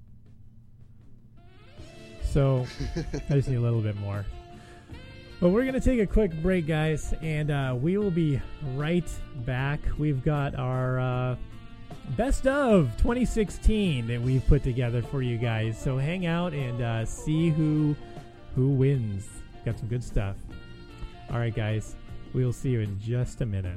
So, I just need a little bit more. But we're going to take a quick break, guys, and uh, we will be right back. We've got our uh, best of twenty sixteen that we've put together for you guys. So hang out and uh, see who who wins. Got some good stuff. All right, guys, we'll see you in just a minute.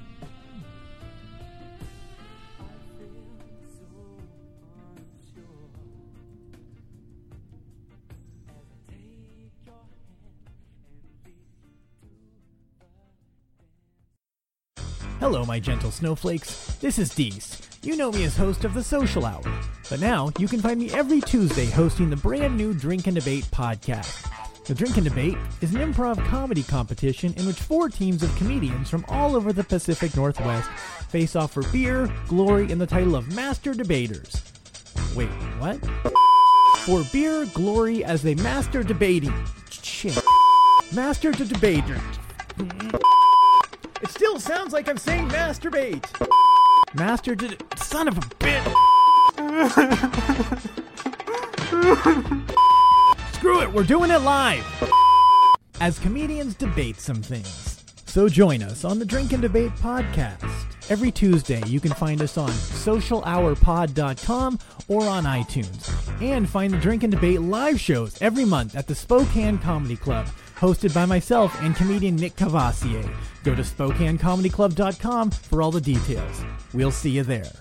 Hello, my gentle snowflakes. This is Dees. You know me as host of The Social Hour, but now you can find me every Tuesday hosting the brand new Drink and Debate podcast. The Drink and Debate is an improv comedy competition in which four teams of comedians from all over the Pacific Northwest face off for beer, glory, and the title of Master Debaters. Wait, what? For beer, glory as they master debating. Shit. Master to debater. It still sounds like I'm saying masturbate. Master to... Son of a bitch. Screw it, we're doing it live. As comedians debate some things. So join us on the Drink and Debate podcast. Every Tuesday, you can find us on social hour pod dot com or on iTunes. And find the Drink and Debate live shows every month at the Spokane Comedy Club, hosted by myself and comedian Nick Cavassier. Go to spokane comedy club dot com for all the details. We'll see you there.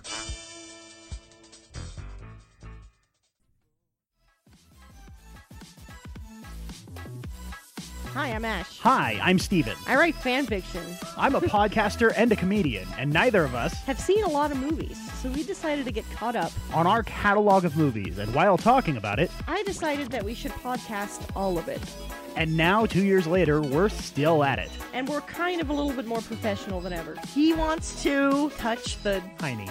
Hi, I'm Ash.
Hi, I'm Steven.
I write fan fiction.
I'm a podcaster and a comedian, and neither of us
Have seen a lot of movies, so we decided to get caught up.
on our catalog of movies. And while talking about it,
I decided that we should podcast all of it.
and now two years later, we're still at it.
And we're kind of a little bit more professional than ever. He wants to touch the
Tiny.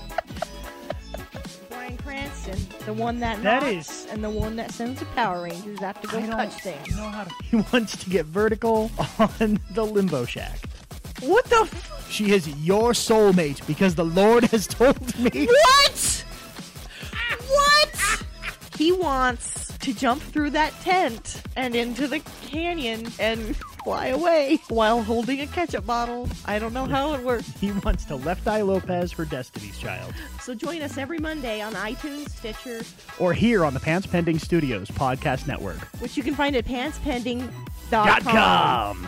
Bryan Cranston, the one that
That
knocks,
is-
and the one that sends the Power Rangers have to go
I don't
touch things.
know how to. He wants to get vertical on the Limbo Shack.
What the f-
She is your soulmate because the Lord has told me.
What? What? He wants to jump through that tent and into the canyon and fly away while holding a ketchup bottle. I don't know how it works.
He wants to Left Eye Lopez for Destiny's Child.
So join us every Monday on iTunes, Stitcher,
Or here on the Pants Pending Studios podcast network.
which you can find at pants pending dot
Dot
com.
com.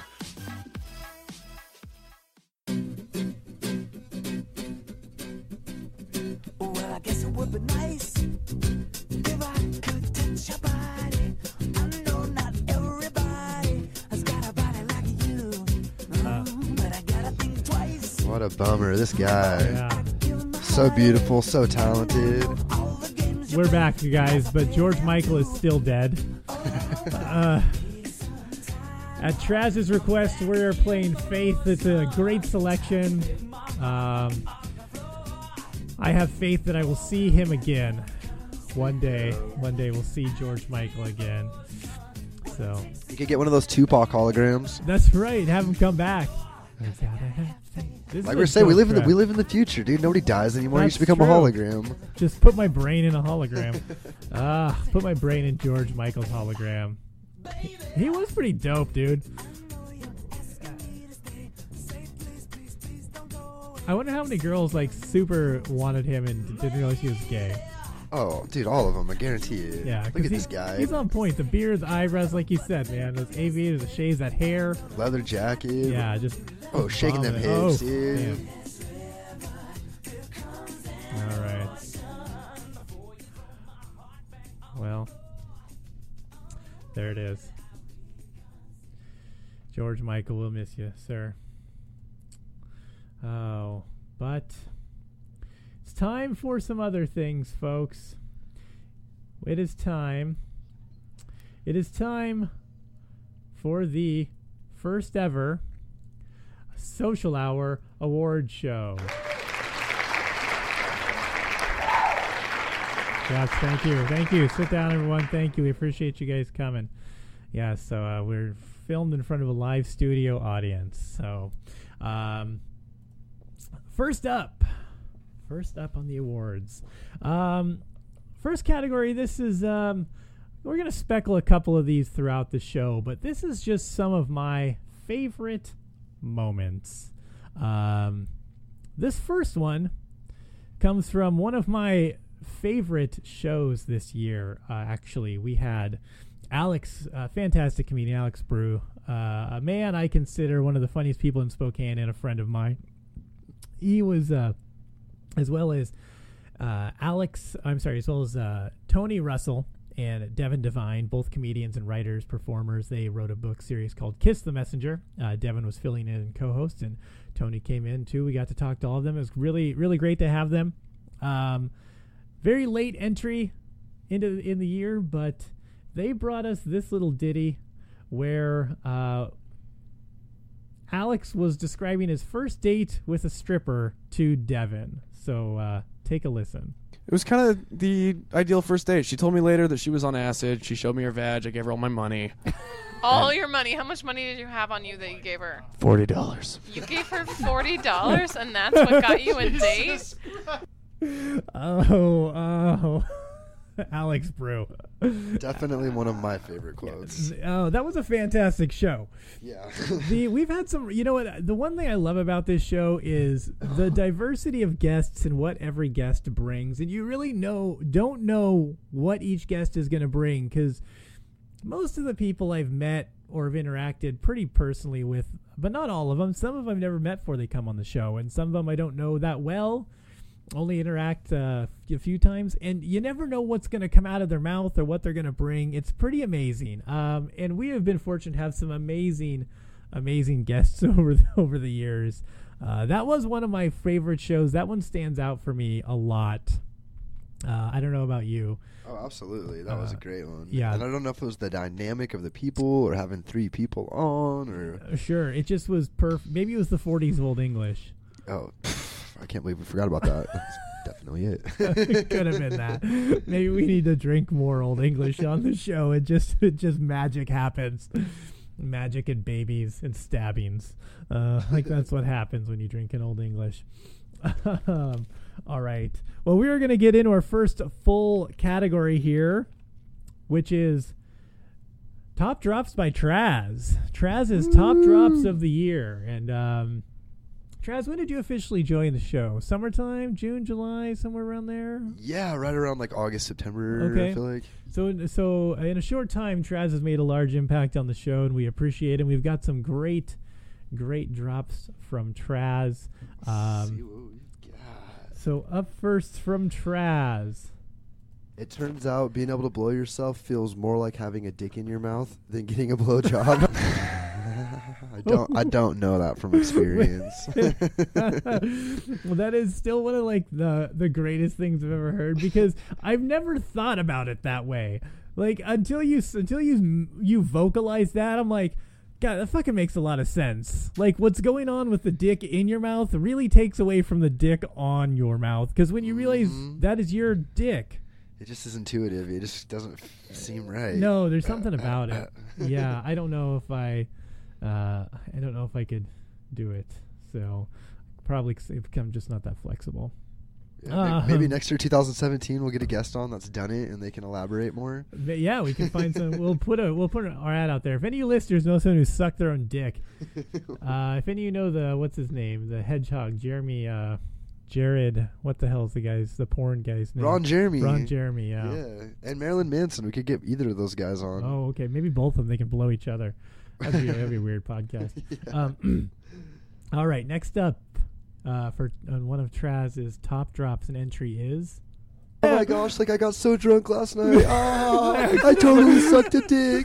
Well, I guess it would be nice if I could touch your body. I know not everybody has got a body like you, mm, but I gotta think twice.
What a bummer. This guy.
Yeah.
So beautiful, so talented.
All the games you
We're back, you guys, but George Michael is still dead. uh, at Traz's request, we're playing Faith. It's a great selection. Um, I have faith that I will see him again one day. One day we'll see George Michael again. So
You could get one of those Tupac holograms.
that's right. Have him come back. This
Like
is
we
a
are saying, we
dope
live in the
track.
we live in the future, dude. Nobody dies anymore. you
That's
should become
true.
a hologram.
Just put my brain in a hologram. Ah, put my brain in George Michael's hologram. He, he was pretty dope, dude. I wonder how many girls like super wanted him and didn't realize he was gay.
Oh, dude, all of them. I guarantee you.
Yeah,
Look
'cause
at
he-
this guy.
He's on point. The beard, the eyebrows, like you said, man. Those aviators, the shades, that hair.
Leather jacket.
Yeah, just.
Oh,
just
shaking them
bombing.
hips,
oh,
dude.
Damn. All right. Well, there it is. George Michael, will miss you, sir. Oh, but it's time for some other things, folks. It is time. It is time for the first ever Social Hour Award Show. Yes, thank you. Thank you. Sit down, everyone. Thank you. We appreciate you guys coming. Yeah, so uh, we're filmed in front of a live studio audience. So, um, First up, first up on the awards. Um, first category. This is um, we're gonna speckle a couple of these throughout the show, but this is just some of my favorite moments. Um, this first one comes from one of my favorite shows this year. Uh, actually, we had Alex, uh, fantastic comedian Alex Brew, uh, a man I consider one of the funniest people in Spokane and a friend of mine. He was, uh, as well as uh, Alex, I'm sorry, as well as uh, Tony Russell and Devin Devine, both comedians and writers, performers. They wrote a book series called Kiss the Messenger. Uh, Devin was filling in and co-host, and Tony came in too. We got to talk to all of them. It was really, really great to have them. Um, very late entry into in the year, but they brought us this little ditty where uh, Alex was describing his first date with a stripper to Devin. So uh, take a listen.
It was kind of the ideal first date. She told me later that she was on acid. She showed me her vag. I gave her all my money.
All your money. How much money did you have on you that you gave her?
Forty dollars.
You gave her forty dollars, and that's what got you a date?
Oh, oh. Alex Brew.
Definitely one of my favorite quotes.
Oh, that was a fantastic show.
Yeah.
the we've had some, you know what, the one thing I love about this show is the diversity of guests and what every guest brings. And you really know, don't know what each guest is going to bring, because most of the people I've met or have interacted pretty personally with, but not all of them. Some of them I've never met before they come on the show, and some of them I don't know that well. Only interact uh, a few times, and you never know what's going to come out of their mouth or what they're going to bring. It's pretty amazing. Um, and we have been fortunate to have some amazing, amazing guests over the, over the years. Uh, that was one of my favorite shows. That one stands out for me a lot. Uh, I don't know about you.
Oh, absolutely. That uh, was a great one.
Yeah.
And I don't know if it was the dynamic of the people or having three people on or.
Uh, sure. It just was perfect. Maybe it was the forties of Old English.
Oh, I can't believe we forgot about that. That's definitely it.
It could have been that. Maybe we need to drink more Old English on the show. It just, it just magic happens. Magic and babies and stabbings. Uh, like that's what happens when you drink an Old English. um, all right. Well, we are going to get into our first full category here, which is Top Drops by Traz. Traz's Top Drops of the Year. And, um, Traz, when did you officially join the show? Summertime, June, July, somewhere around there?
Yeah, right around like August, September,
Okay.
I feel like.
So, so in a short time, Traz has made a large impact on the show, and we appreciate it. We've got some great, great drops from Traz. Um,
See what we got.
so up first from Traz.
It turns out being able to blow yourself feels more like having a dick in your mouth than getting a blowjob. I don't. I don't know that from experience.
Well, that is still one of like the the greatest things I've ever heard, because I've never thought about it that way. Like until you until you you vocalize that, I'm like, God, that fucking makes a lot of sense. Like what's going on with the dick in your mouth really takes away from the dick on your mouth, because when you realize
Mhm.
that is your dick.
It just is intuitive. It just doesn't f- seem right.
No, there's something about it. Yeah, I don't know if I, uh, I don't know if I could do it. So probably I'm just not that flexible.
Yeah,
Uh,
maybe, maybe next year, two thousand seventeen, we'll get a guest on that's done it, and they can elaborate more.
But yeah, we can find some. We'll put a we'll put our ad out there. If any of you listeners know someone who sucked their own dick, uh, if any of you know the what's his name, the hedgehog, Jeremy, uh, Jared, what the hell is the guy's the porn guy's name?
Ron Jeremy.
Ron Jeremy. Yeah.
Yeah, and Marilyn Manson. We could get either of those guys on.
Oh, okay. Maybe both of them. They can blow each other. That'd be, that'd be a weird podcast.
Yeah.
Um, all right. Next up, uh, for on one of Traz's top drops, an entry is.
Oh my gosh! Like I got so drunk last night. Ah, I totally sucked a dick.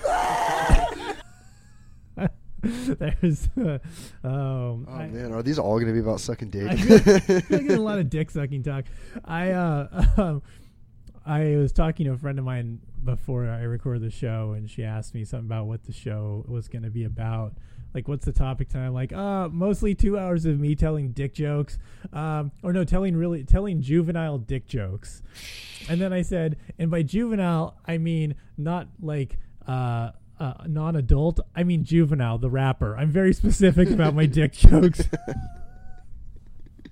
There's. Uh, um,
Oh
I,
man, are these all going to be about sucking dick?
I feel, I feel like there's a lot of dick sucking talk. I uh, um, I was talking to a friend of mine before I recorded the show, and she asked me something about what the show was going to be about. Like, what's the topic tonight? I'm like, uh, mostly two hours of me telling dick jokes, um, or no, telling really telling juvenile dick jokes. And then I said, and by juvenile, I mean not like uh, uh, non-adult. I mean juvenile, the rapper. I'm very specific about my dick jokes.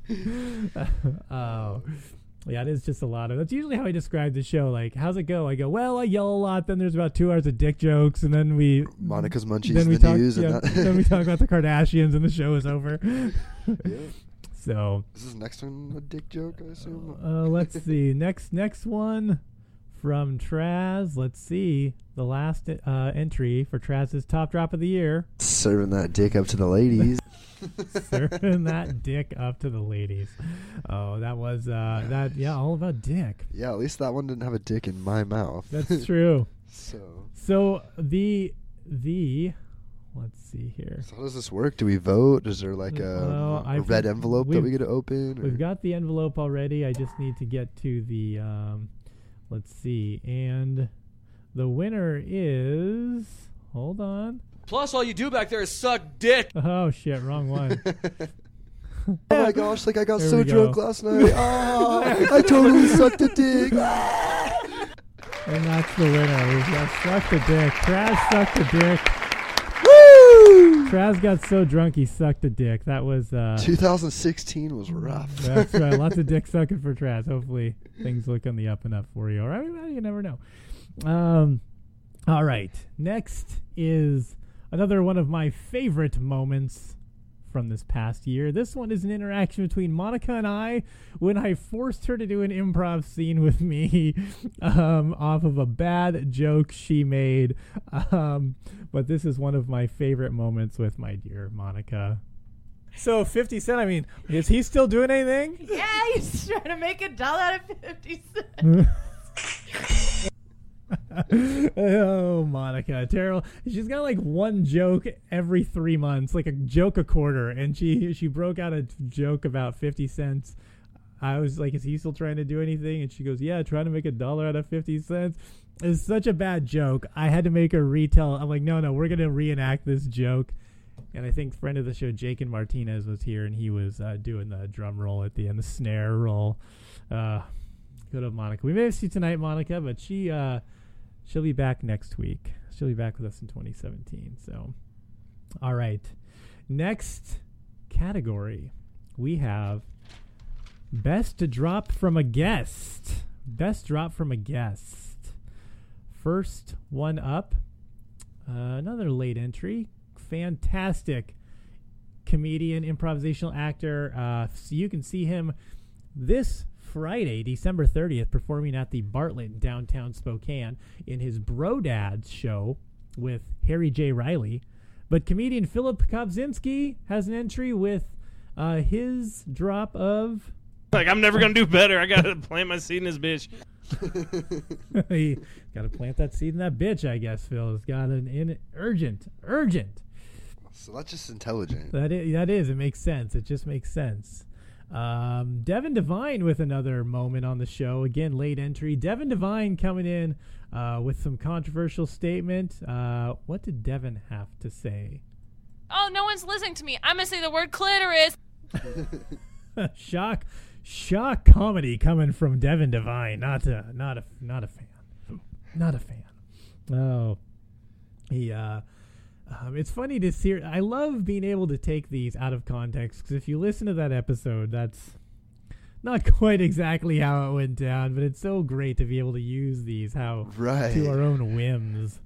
Oh, yeah, it is just a lot of. That's usually how I describe the show. Like, how's it go? I go, well, I yell a lot. Then there's about two hours of dick jokes, and then we
Monica's munchies
then
in
we
the
talk,
news.
yeah,
and that.
then we talk about the Kardashians, and the show is over.
Yeah.
So
Is this next one a dick joke, I assume?
uh, let's see. Next next one from Traz. Let's see. The last uh, entry for Traz's top drop of the year.
Serving that dick up to the ladies.
Serving that dick up to the ladies. Oh, that was uh, that. Yeah, all about dick.
Yeah, at least that one didn't have a dick in my mouth.
That's true.
So,
So the the let's see here.
so how does this work? Do we vote? Is there like a,
Well,
a
I
red
think
envelope that
we've-
we get to open?
We've
or-
got the envelope already. I just need to get to the. Um, let's see, and the winner is. Hold on.
Plus, all you do back there is suck dick.
Oh shit! Wrong one.
Oh my gosh! Like I got
There
so
we
drunk
go.
last night. Ah, I totally sucked a dick.
And that's the winner. We've got suck the dick. Traz sucked the dick.
Woo!
Traz got so drunk he sucked a dick. That was. Uh,
twenty sixteen was rough.
That's right. Lots of dick sucking for Traz. Hopefully things look on the up and up for you. All right, well, you never know. Um, all right. Next is another one of my favorite moments from this past year. This one is an interaction between Monica and I when I forced her to do an improv scene with me um, off of a bad joke she made. Um, but this is one of my favorite moments with my dear Monica. So fifty Cent, I mean, is he still doing anything?
Yeah, he's trying to make a dollar out of fifty cents.
Oh, Monica, terrible. She's got like one joke every three months, like a joke a quarter, and she she broke out a joke about fifty cents. I was like, is he still trying to do anything? And she goes, yeah, trying to make a dollar out of fifty cents. It's such a bad joke. I had to make her retell. I'm like, no, no, we're gonna reenact this joke. And I think friend of the show, Jake and Martinez, was here, and he was uh, doing the drum roll at the end, the snare roll. Uh, good old Monica. We may have seen tonight, Monica, but she uh, she'll be back next week. She'll be back with us in twenty seventeen. So, all right. Next category, we have best to drop from a guest. Best drop from a guest. First one up, uh, another late entry. Fantastic comedian, improvisational actor. Uh, so you can see him this Friday, December thirtieth, performing at the Bartlett in downtown Spokane in his Bro Dads show with Harry J. Riley. But comedian Philip Kobzinski has an entry with uh, his drop of...
Like, I'm never going to do better. I got to plant my seed in this bitch.
He got to plant that seed in that bitch, I guess, Phil. Has got an in urgent, urgent.
So that's just intelligent.
That is, that is, it makes sense. It just makes sense. Um, Devin Devine with another moment on the show. Again, late entry. Devin Devine coming in uh, with some controversial statement. Uh, what did Devin have to say?
Oh, no one's listening to me. I'm going to say the word clitoris.
shock, shock comedy coming from Devin Devine. Not a, not a, not a fan. Not a fan. Oh, he. Uh, Um, it's funny to see. I love being able to take these out of context because if you listen to that episode, that's not quite exactly how it went down, but it's so great to be able to use these how
Right.
to our own whims.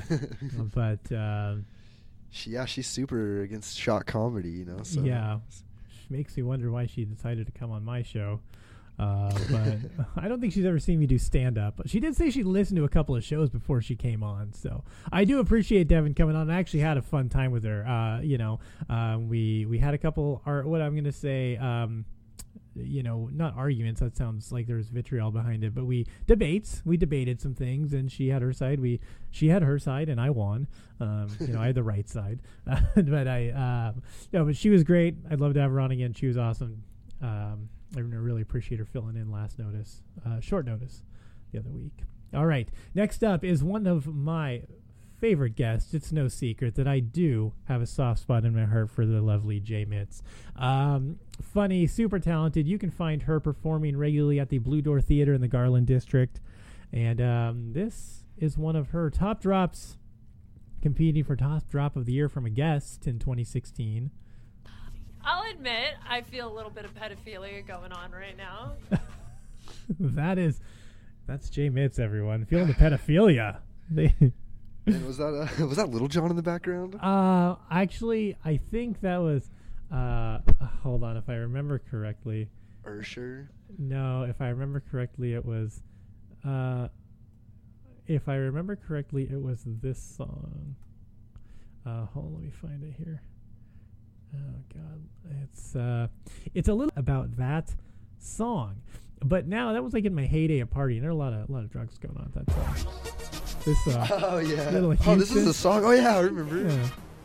But uh,
She, yeah, she's super against shock comedy, you know. So.
yeah, makes me wonder why she decided to come on my show. Uh, but I don't think she's ever seen me do stand-up. She did say she listened to a couple of shows before she came on, so I do appreciate Devin coming on. I actually had a fun time with her. Uh, you know, uh, we we had a couple, or what I'm going to say, um, you know, not arguments. That sounds like there's vitriol behind it, but we debates. We debated some things, and she had her side. We she had her side, and I won. Um, you know, I had the right side, but I, um, no, but she was great. I'd love to have her on again. She was awesome. Um, I really appreciate her filling in last notice, uh, short notice the other week. All right. Next up is one of my favorite guests. It's no secret that I do have a soft spot in my heart for the lovely Jay Mitz. Um, funny, super talented. You can find her performing regularly at the Blue Door Theater in the Garland District. And um, this is one of her top drops, competing for top drop of the year from a guest in twenty sixteen.
I'll admit, I feel a little bit of pedophilia going on right now.
That is, that's Jay Mitz, everyone. Feeling the pedophilia. They,
And was that uh, was that Little John in the background?
uh, actually, I think that was, uh, hold on, if I remember correctly.
Ursher.
No, if I remember correctly, it was, uh, if I remember correctly, it was this song. Uh, hold on, let me find it here. Oh God, it's uh, it's a little about that song, but now that was like in my heyday of partying. There are a lot of a lot of drugs going on at that time. This uh,
Oh yeah.
Little
Oh, this is
Houston.
the song. Oh yeah, I remember.
yeah.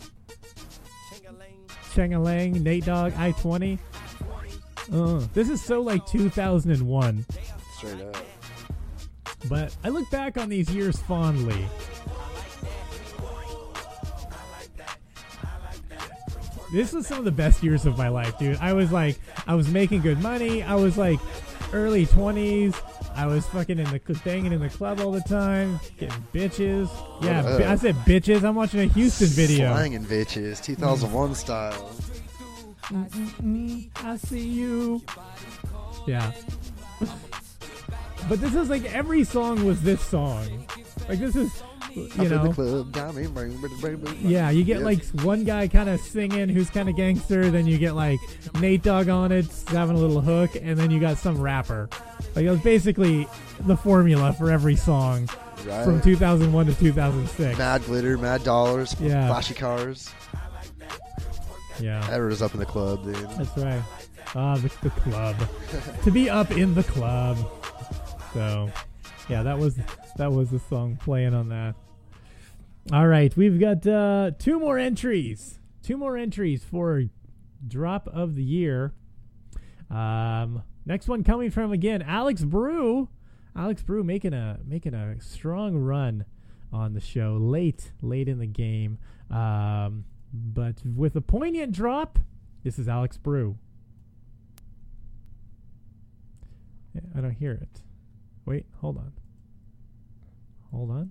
Chang-a-lang, Nate Dogg, I twenty. Uh, this is so like two thousand one.
Straight up.
But I look back on these years fondly. This was some of the best years of my life, dude. I was like, I was making good money. I was like early twenties. I was fucking in the banging in the club all the time, getting bitches. Yeah,
What
bi-
up?
I said bitches. I'm watching a Houston video.
Slanging bitches, two thousand one style.
Mm-mm-mm, I see you. Yeah. But this is like every song was this song. Like this is, you
Up in
know.
the club, diamond, bring, bring, bring, bring.
Yeah, you get
Yep.
like one guy kind of singing who's kind of gangster, then you get like Nate Dogg on it having a little hook, and then you got some rapper. Like it was basically the formula for every song
Right.
from two thousand one to two thousand six.
Mad glitter, mad dollars,
Yeah.
flashy cars.
Yeah,
Everyone's up in the club, dude.
that's right. Ah, the, the club. To be up in the club. So, yeah, that was that was the song playing on that. All right, we've got uh, two more entries. Two more entries for drop of the year. Um, next one coming from again Alex Brew. Alex Brew making a making a strong run on the show late late in the game. Um, but with a poignant drop, this is Alex Brew. Yeah, I don't hear it. Wait, hold on. Hold on.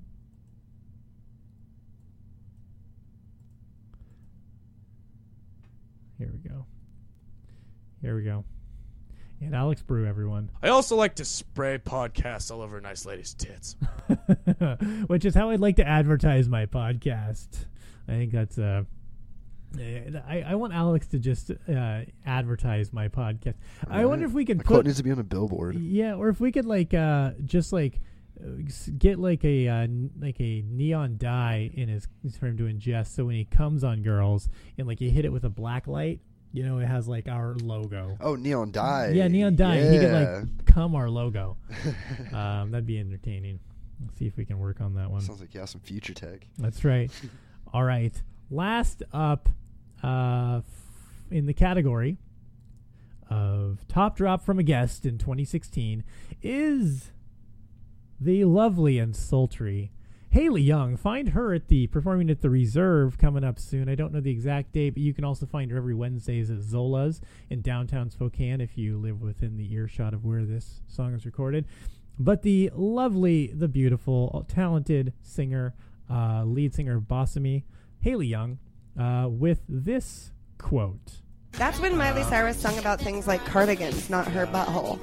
Here we go. Here we go. And Alex Brew, everyone.
I also like to spray podcasts all over a nice lady's tits.
Which is how I'd like to advertise my podcast. I think that's uh I, I want Alex to just uh, advertise my podcast. I wonder if we can
My
put
quote needs to be on a billboard.
yeah, or if we could like uh, just like uh, s- get like a uh, n- like a neon dye in his for him to ingest. So when he comes on girls and like you hit it with a black light, you know, it has like our logo.
Oh, neon dye.
Yeah, neon dye. And he could
Yeah.
like come our logo. um, that'd be entertaining. Let's see if we can work on that one.
Sounds like yeah, some future tech.
That's right. All right. Last up uh, f- in the category of top drop from a guest in twenty sixteen is the lovely and sultry Haley Young. Find her at the performing at the Reserve coming up soon. I don't know the exact date, but you can also find her every Wednesdays at Zola's in downtown Spokane if you live within the earshot of where this song is recorded. But the lovely, the beautiful, talented singer, uh, lead singer Bossamy, Haley Young, uh, with this quote.
That's when Miley Cyrus sung about things like cardigans, not her butthole.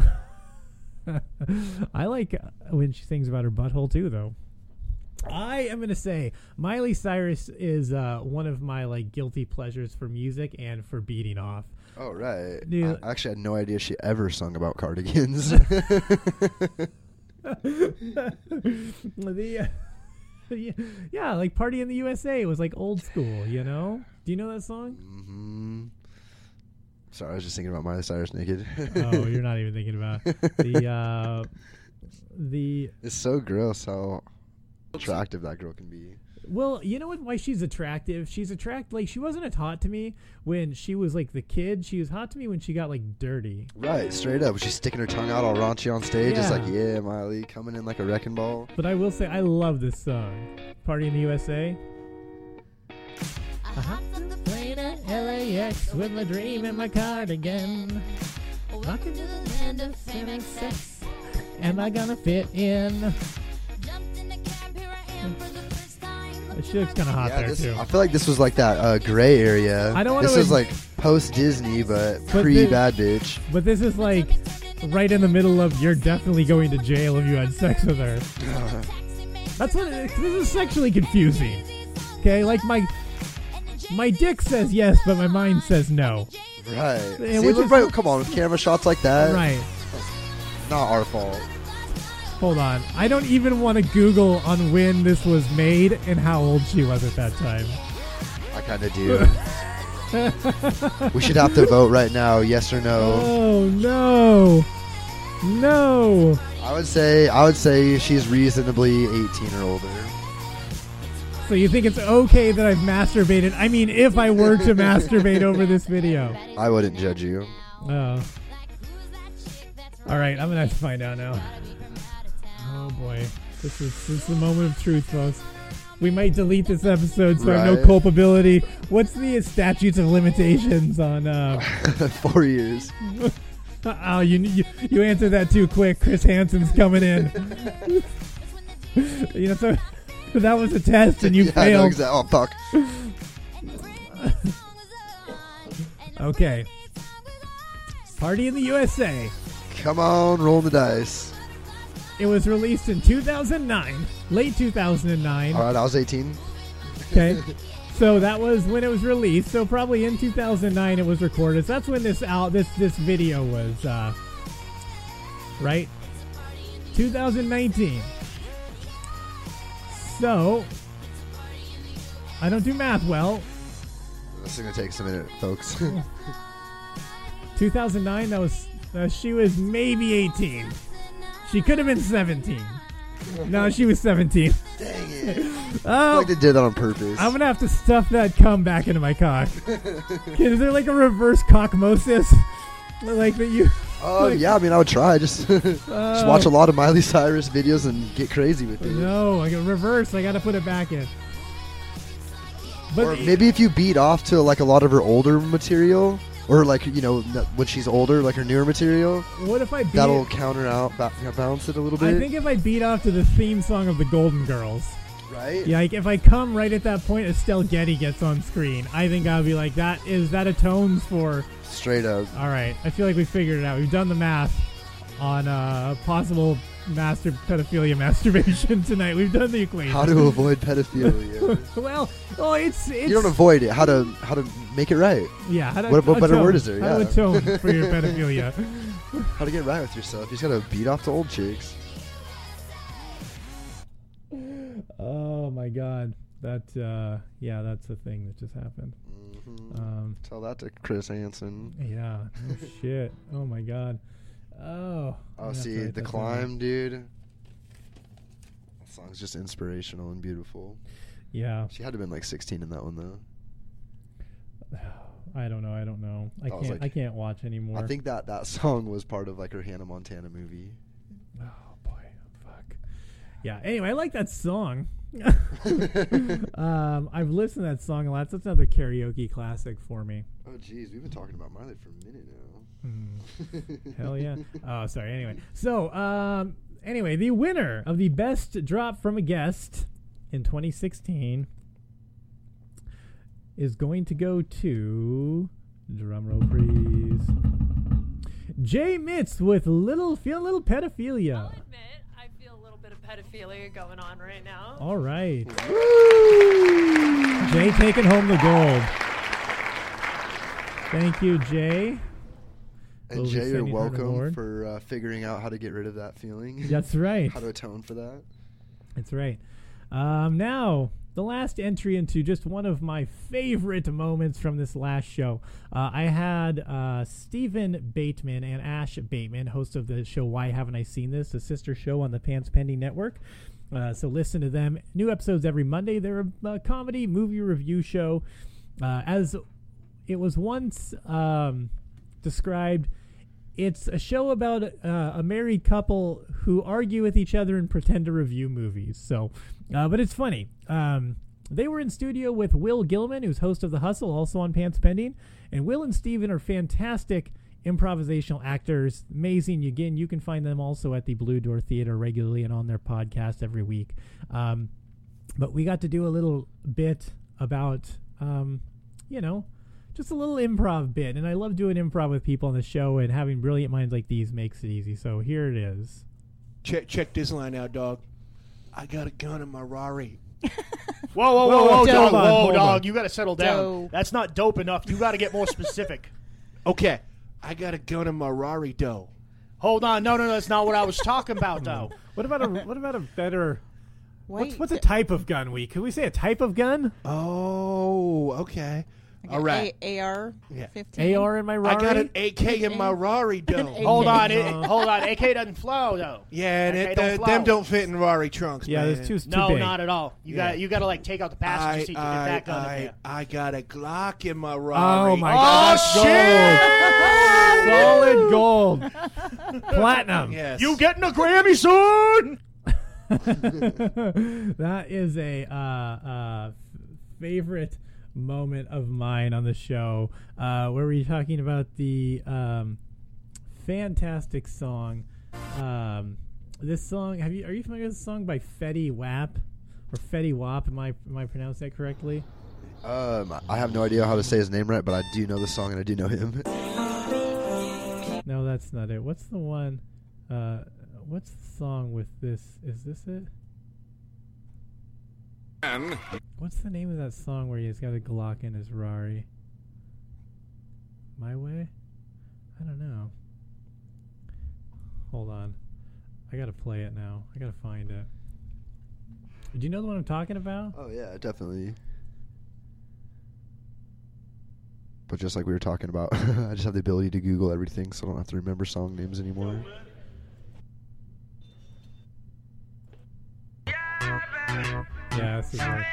I like uh, when she sings about her butthole too, though. I am gonna say Miley Cyrus is uh, one of my like guilty pleasures for music and for beating off.
Oh right.
Dude.
I actually had no idea she ever sung about cardigans.
the, uh, yeah, yeah, like Party in the U S A was like old school, you know? Do you know that song?
hmm Sorry, I was just thinking about Miley Cyrus naked.
Oh, you're not even thinking about it. the uh, the.
It's so gross how attractive that girl can be.
Well, you know what? Why she's attractive? She's attract like she wasn't as hot to me when she was like the kid. She was hot to me when she got like dirty.
Right, straight up. She's sticking her tongue out all raunchy on stage. It's
Yeah.
like, yeah, Miley, coming in like a wrecking ball.
But I will say I love this song, "Party in the U S A." I hopped on the plane at L A X with my dream and my cardigan. Rocking to the land of fame and sex. Am I gonna fit in? She looks kind of hot
Yeah,
there
this,
too.
I feel like this was like that uh, gray area.
I don't wanna
This is
ad-
like post Disney, but,
But
pre
the-
Bad Bitch.
But this is like right in the middle of you're definitely going to jail if you had sex with her. That's what it is. This is sexually confusing. Okay, like my my dick says yes, but my mind says no.
Right.
Yeah,
See,
which
look,
is-
right. Come on, with camera shots like that.
Right.
Not our fault.
Hold on. I don't even want to Google on when this was made and how old she was at that time.
I kind of do. We should have to vote right now, yes or no.
Oh no, no.
I would say I would say she's reasonably eighteen or older.
So you think it's okay that I've masturbated? I mean, if I were to masturbate over this video.
I wouldn't judge you.
Oh. All right, I'm gonna have to find out now. Oh boy, this is this is the moment of truth, folks. We might delete this episode, so I have no
Right.
culpability. What's the statutes of limitations on? Uh,
Four years.
oh, you, you you answered that too quick. Chris Hansen's coming in. You know, so that was a test, and you
Yeah, I know
failed.
exactly. Oh fuck.
Okay. Party in the U S A.
Come on, roll the dice.
It was released in two thousand nine, late two thousand nine.
All right, I was eighteen.
Okay. So that was when it was released. So probably in two thousand nine it was recorded. So that's when this out this this video was uh right? two thousand nineteen. So I don't do math well.
This is gonna take us a minute, folks.
two thousand nine, that was uh, she was maybe eighteen. She could have been seventeen. No, she was seventeen.
Dang it. I
Oh,
feel like they did that on purpose.
I'm gonna have to stuff that cum back into my cock. Okay, is there like a reverse cockmosis? Like that you?
Oh
like-
yeah, I mean I would try. Just just
Oh.
watch a lot of Miley Cyrus videos and get crazy with it.
No, I got reverse. I gotta put it back in. But
Or maybe if you beat off to like a lot of her older material, or like you know n- when she's older, like her newer material,
what if I beat?
that'll counter out, ba- balance it a little bit.
I think if I beat off to the theme song of the Golden Girls.
Right?
Yeah, like if I come right at that point, Estelle Getty gets on screen. I think I'll be like, that is that atones for.
Straight up.
All right, I feel like we figured it out. We've done the math on uh, possible master pedophilia masturbation tonight. We've done the equation.
How to avoid pedophilia.
well, oh, it's it's.
You don't avoid it. How to how to make it right.
Yeah, how to
What, what better
atone.
word is there?
How
Yeah.
to atone for your pedophilia.
How to get right with yourself. You just gotta beat off to old chicks.
Oh my God, that uh, yeah, that's the thing that just happened.
Mhm.
Um,
Tell that to Chris Hansen.
yeah, oh shit. Oh my God. Oh.
Oh,
I'm gonna have to
see,
write
The
that down.
Climb, dude. That song's just inspirational and beautiful.
Yeah.
She had to have been like sixteen in that one, though.
I don't know. I don't know. I
That was
can't.
like-
I can't watch anymore.
I think that that song was part of like her Hannah Montana movie.
Oh boy, fuck. Yeah. Anyway, I like that song. um, I've listened to that song a lot. That's another karaoke classic for me.
Oh, jeez, we've been talking about Miley for a minute now.
Mm. Hell yeah. Oh, sorry. Anyway, so um, anyway, the winner of the best drop from a guest in twenty sixteen is going to go to, drum roll please, Jay Mitz with little feel a little pedophilia.
I'll admit, I feel a little bit of pedophilia going on right now.
All right. Jay taking home the gold. Thank you, Jay.
And
We'll be
Jay, you're
sending her an
welcome
award.
for uh, figuring out how to get rid of that feeling.
That's right.
How to atone for that.
That's right. Um, now, the last entry into just one of my favorite moments from this last show. Uh, I had uh, Stephen Bateman and Ash Bateman, host of the show Why Haven't I Seen This?, a sister show on the Pants Pending Network. Uh, so listen to them. New episodes every Monday. They're a, a comedy movie review show. Uh, as it was once um, described, it's a show about uh, a married couple who argue with each other and pretend to review movies. So, uh, but it's funny. Um, they were in studio with Will Gilman, who's host of The Hustle, also on Pants Pending. And Will and Steven are fantastic improvisational actors. Amazing. Again, you can find them also at the Blue Door Theater regularly and on their podcast every week. Um, but we got to do a little bit about, um, you know, just a little improv bit. And I love doing improv with people on the show, and having brilliant minds like these makes it easy. So here it is.
Check check this line out, dog. I got a gun in my Rari.
Whoa, whoa, whoa,
Whoa,
whoa,
hold
dog,
on,
whoa,
hold
dog!
on.
You got to settle down.
Dope.
That's not dope enough. You got to get more specific.
Okay, I got a gun in my Rari, dough.
Hold on, no, no, no, that's not what I was talking about, though.
What about a what about a better? What's,
Wait,
what's a type of gun? We could we say a type of gun?
Oh, okay. All right.
A R
Yeah.
fifteen.
A R in my Rari.
I got an A K in my Rari, dough.
Hold on, it,
No.
hold on. A K doesn't flow though.
Yeah, and
A K
it,
don't
uh,
flow.
them don't fit in Rari trunks,
Yeah,
man.
there's too, too
No,
big.
not at all. You
Yeah.
got you got to like take out the passenger
I,
seat to get
I,
that gun in
I,
there.
I got a Glock in my Rari.
Oh my
Oh,
God!
shit!
Solid gold, platinum.
Yes.
You getting a Grammy soon?
That is a uh, uh, f- favorite moment of mine on the show, uh, where we're talking about the um, fantastic song. Um, this song, have you? Are you familiar with this song by Fetty Wap or Fetty Wap? Am I am I pronouncing that correctly?
Um, I have no idea how to say his name right, but I do know the song and I do know him.
No, that's not it. What's the one? Uh, what's the song with this? Is this it? What's the name of that song where he's got a Glock in his Rari? My Way? I don't know. Hold on. I gotta play it now. I gotta find it. Do you know the one I'm talking about?
Oh yeah, definitely. But just like we were talking about, I just have the ability to Google everything, so I don't have to remember song names anymore.
Yeah, this is it.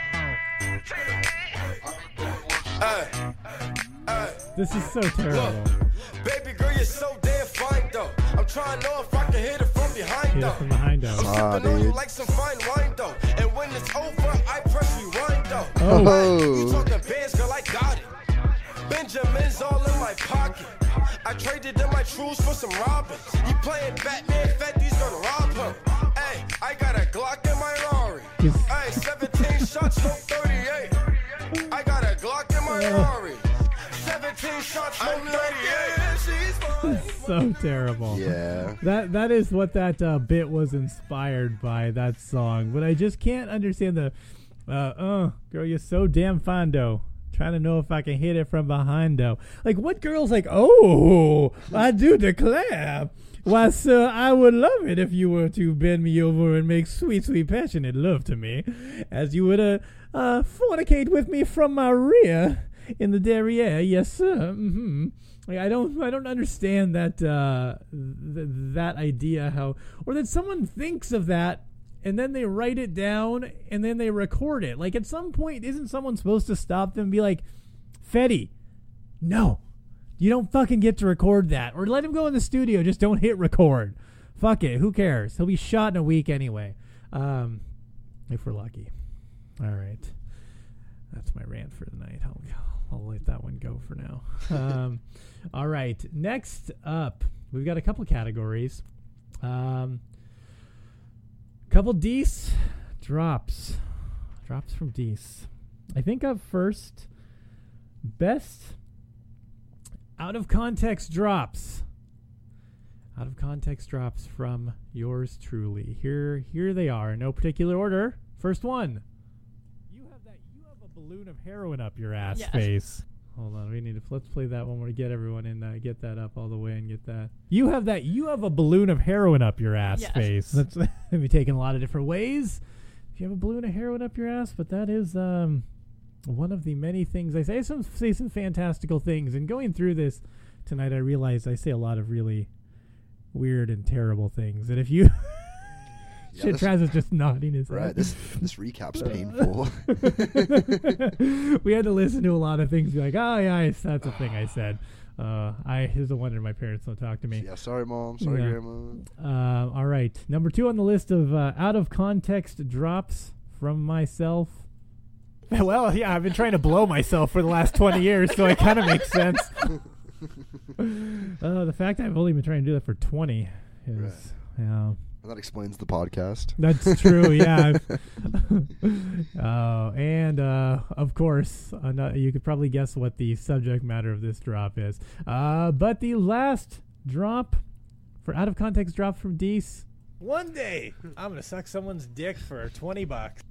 This is so terrible.
Baby girl, you're so damn fine though. I'm trying to know if I can hit it from behind
Hit
though.
it from behind though.
Ah,
Sipping on you
dude.
like some fine wine though. And when it's over, I press rewind though.
Oh.
You talking bands, girl, I got it. Benjamin's all in my pocket. I traded in my trues for some Robins. You playing Batman, Fetty's gonna rob him. Hey, I got a Glock in my Rari. Hey, seventeen shots, no thirty-eight. I got a Glock in my Rari. seventeen shots, no thirty-eight.
So terrible.
Yeah.
That that is what that uh, bit was inspired by, that song. But I just can't understand the uh uh girl, you're so damn fine though. Trying to know if I can hit it from behind though. Like, what girl's like, oh, I do declare. Why, sir, I would love it if you were to bend me over and make sweet, sweet, passionate love to me, as you would uh, uh fornicate with me from my rear in the derriere. Yes, sir. Mm-hmm. Like, I don't, I don't understand that uh, th- that idea. How, or that someone thinks of that and then they write it down and then they record it. Like, at some point, isn't someone supposed to stop them and be like, Fetty, no, you don't fucking get to record that. Or let him go in the studio, just don't hit record. Fuck it, who cares? He'll be shot in a week anyway. Um, if we're lucky. All right. That's my rant for the night. I'll, I'll let that one go for now. Um, all right. Next up, we've got a couple categories. Um, couple Dees drops. Drops from Dees. I think up first, best out of context drops. Out of context drops from yours truly. Here, here they are. In no particular order. First one. You have that. You have a balloon of heroin up your ass
Yes.
face. Hold on, we need to let's play that one more to get everyone in. Uh, get that up all the way and get that. You have that. You have a balloon of heroin up your ass
Yes.
face. That's can be taken a lot of different ways. If you have a balloon of heroin up your ass, but that is um one of the many things I say. I some say some fantastical things. And going through this tonight, I realized I say a lot of really weird and terrible things. And if you
Yeah,
shit,
this-
Traz is just nodding his
Right,
head.
this this recap's painful.
We had to listen to a lot of things. Be like, oh yeah, I- that's a thing I said. Uh, I is a wonder my parents don't talk to me.
Yeah, sorry, mom. Sorry,
Yeah.
grandma.
Uh, all right, number two on the list of uh, out of context drops from myself. Well, yeah, I've been trying to blow myself for the last twenty years, so it kind of makes sense. Uh, the fact I've only been trying to do that for twenty is,
Right.
yeah.
That explains the podcast.
That's true, yeah. uh, and, uh, of course, uh, no, you could probably guess what the subject matter of this drop is. Uh, but the last drop, for out of context drop from Deese.
One day, I'm going to suck someone's dick for twenty bucks.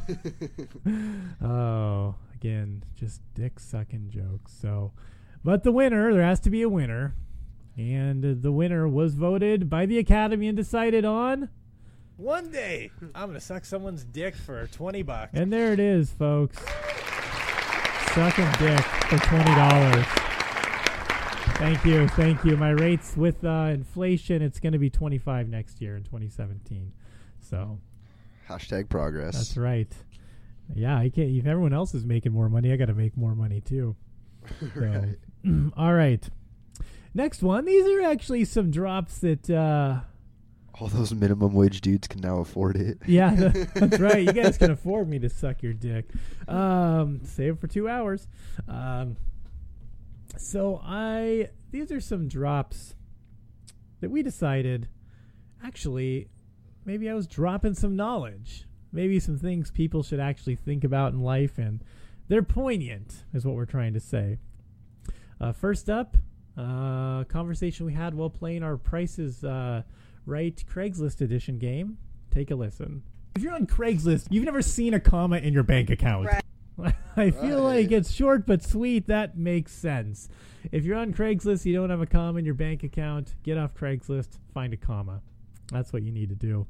Oh, again, just dick-sucking jokes. So, but the winner, there has to be a winner. And uh, the winner was voted by the Academy and decided on...
One day, I'm going to suck someone's dick for twenty bucks.
And there it is, folks. Sucking dick for twenty dollars. Thank you, thank you. My rates with uh, inflation, it's going to be twenty-five next year in twenty seventeen. So...
Hashtag progress.
That's right. Yeah, I can't. If everyone else is making more money, I got to make more money too. So,
Right.
All right. Next one. These are actually some drops that. Uh,
All those minimum wage dudes can now afford it.
yeah, that's right. You guys can afford me to suck your dick. Um, save for two hours. Um, so I. These are some drops that we decided. Actually, maybe I was dropping some knowledge. Maybe some things people should actually think about in life, and they're poignant, is what we're trying to say. Uh, first up, uh, conversation we had while playing our Prices uh, Right Craigslist edition game. Take a listen. If you're on Craigslist, you've never seen a comma in your bank account. Right. I feel
Right.
like it's short but sweet. That makes sense. If you're on Craigslist, you don't have a comma in your bank account, get off Craigslist, find a comma. That's what you need to do.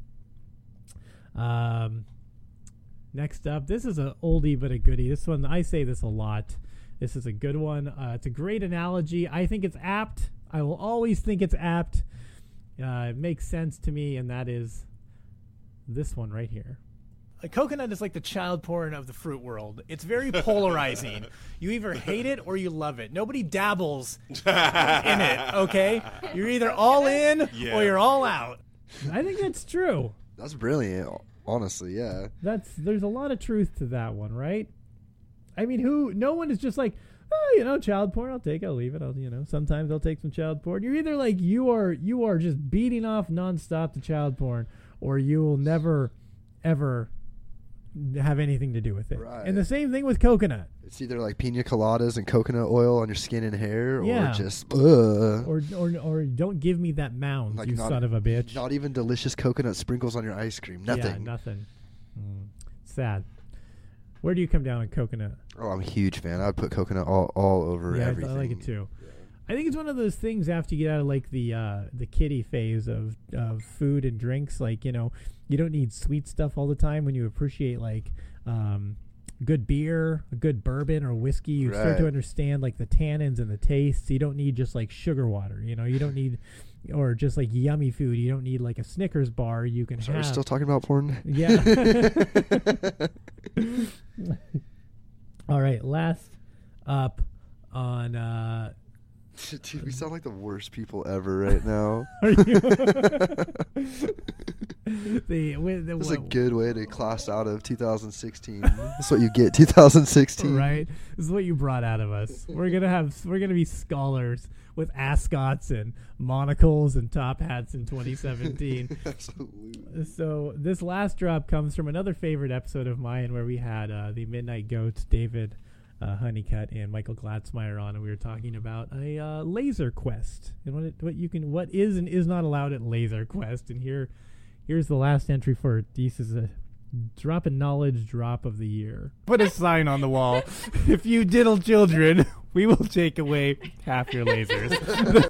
Um, next up, this is an oldie but a goodie. This one, I say this a lot. This is a good one. Uh, it's a great analogy. I think it's apt. I will always think it's apt. Uh, it makes sense to me, and that is this one right here.
A coconut is like the child porn of the fruit world. It's very polarizing. You either hate it or you love it. Nobody dabbles in it, okay? You're either all in
Yeah.
or you're all out.
I think that's true.
That's brilliant, honestly, yeah.
That's there's a lot of truth to that one, right? I mean, who? No one is just like, oh, you know, child porn. I'll take it. I'll leave it. I'll, you know, sometimes I'll take some child porn. You're either like you are you are just beating off nonstop to child porn, or you will never, ever have anything to do with it.
Right.
And the same thing with coconut.
It's either like pina coladas and coconut oil on your skin and hair,
Yeah.
or just ugh.
Or or or don't give me that mound,
Like
you
not-
son of a bitch.
Not even delicious coconut sprinkles on your ice cream. Nothing.
Yeah, nothing. Mm. Sad. Where do you come down on coconut?
Oh, I'm a huge fan. I would put coconut all, all over
Yeah, I-
everything.
I like it too. I think it's one of those things after you get out of like the uh, the kiddie phase of of food and drinks. Like, you know, you don't need sweet stuff all the time. When you appreciate like um, good beer, a good bourbon or whiskey, you start
Right.
to understand like the tannins and the tastes. You don't need just like sugar water. You know, you don't need or just like yummy food. You don't need like a Snickers bar. You can
So
have.
we're still talking about porn?
Yeah. All right, last up on. Uh,
Dude, we sound like the worst people ever right now.
Are you? the, with the,
This is a
what-
good way to class out of two thousand sixteen. That's what you get, two thousand sixteen.
Right? This is what you brought out of us. We're gonna have we're gonna be scholars with ascots and monocles and top hats in twenty seventeen.
Absolutely.
So this last drop comes from another favorite episode of mine where we had uh, the Midnight Goats, David uh, Honeycutt and Michael Glatzmeyer on, and we were talking about a uh, laser quest and what it, what you can what is and is not allowed at Laser Quest. And here here's the last entry for it. This is a drop in knowledge drop of the year. Put a sign on the wall. If you diddle children, we will take away half your lasers.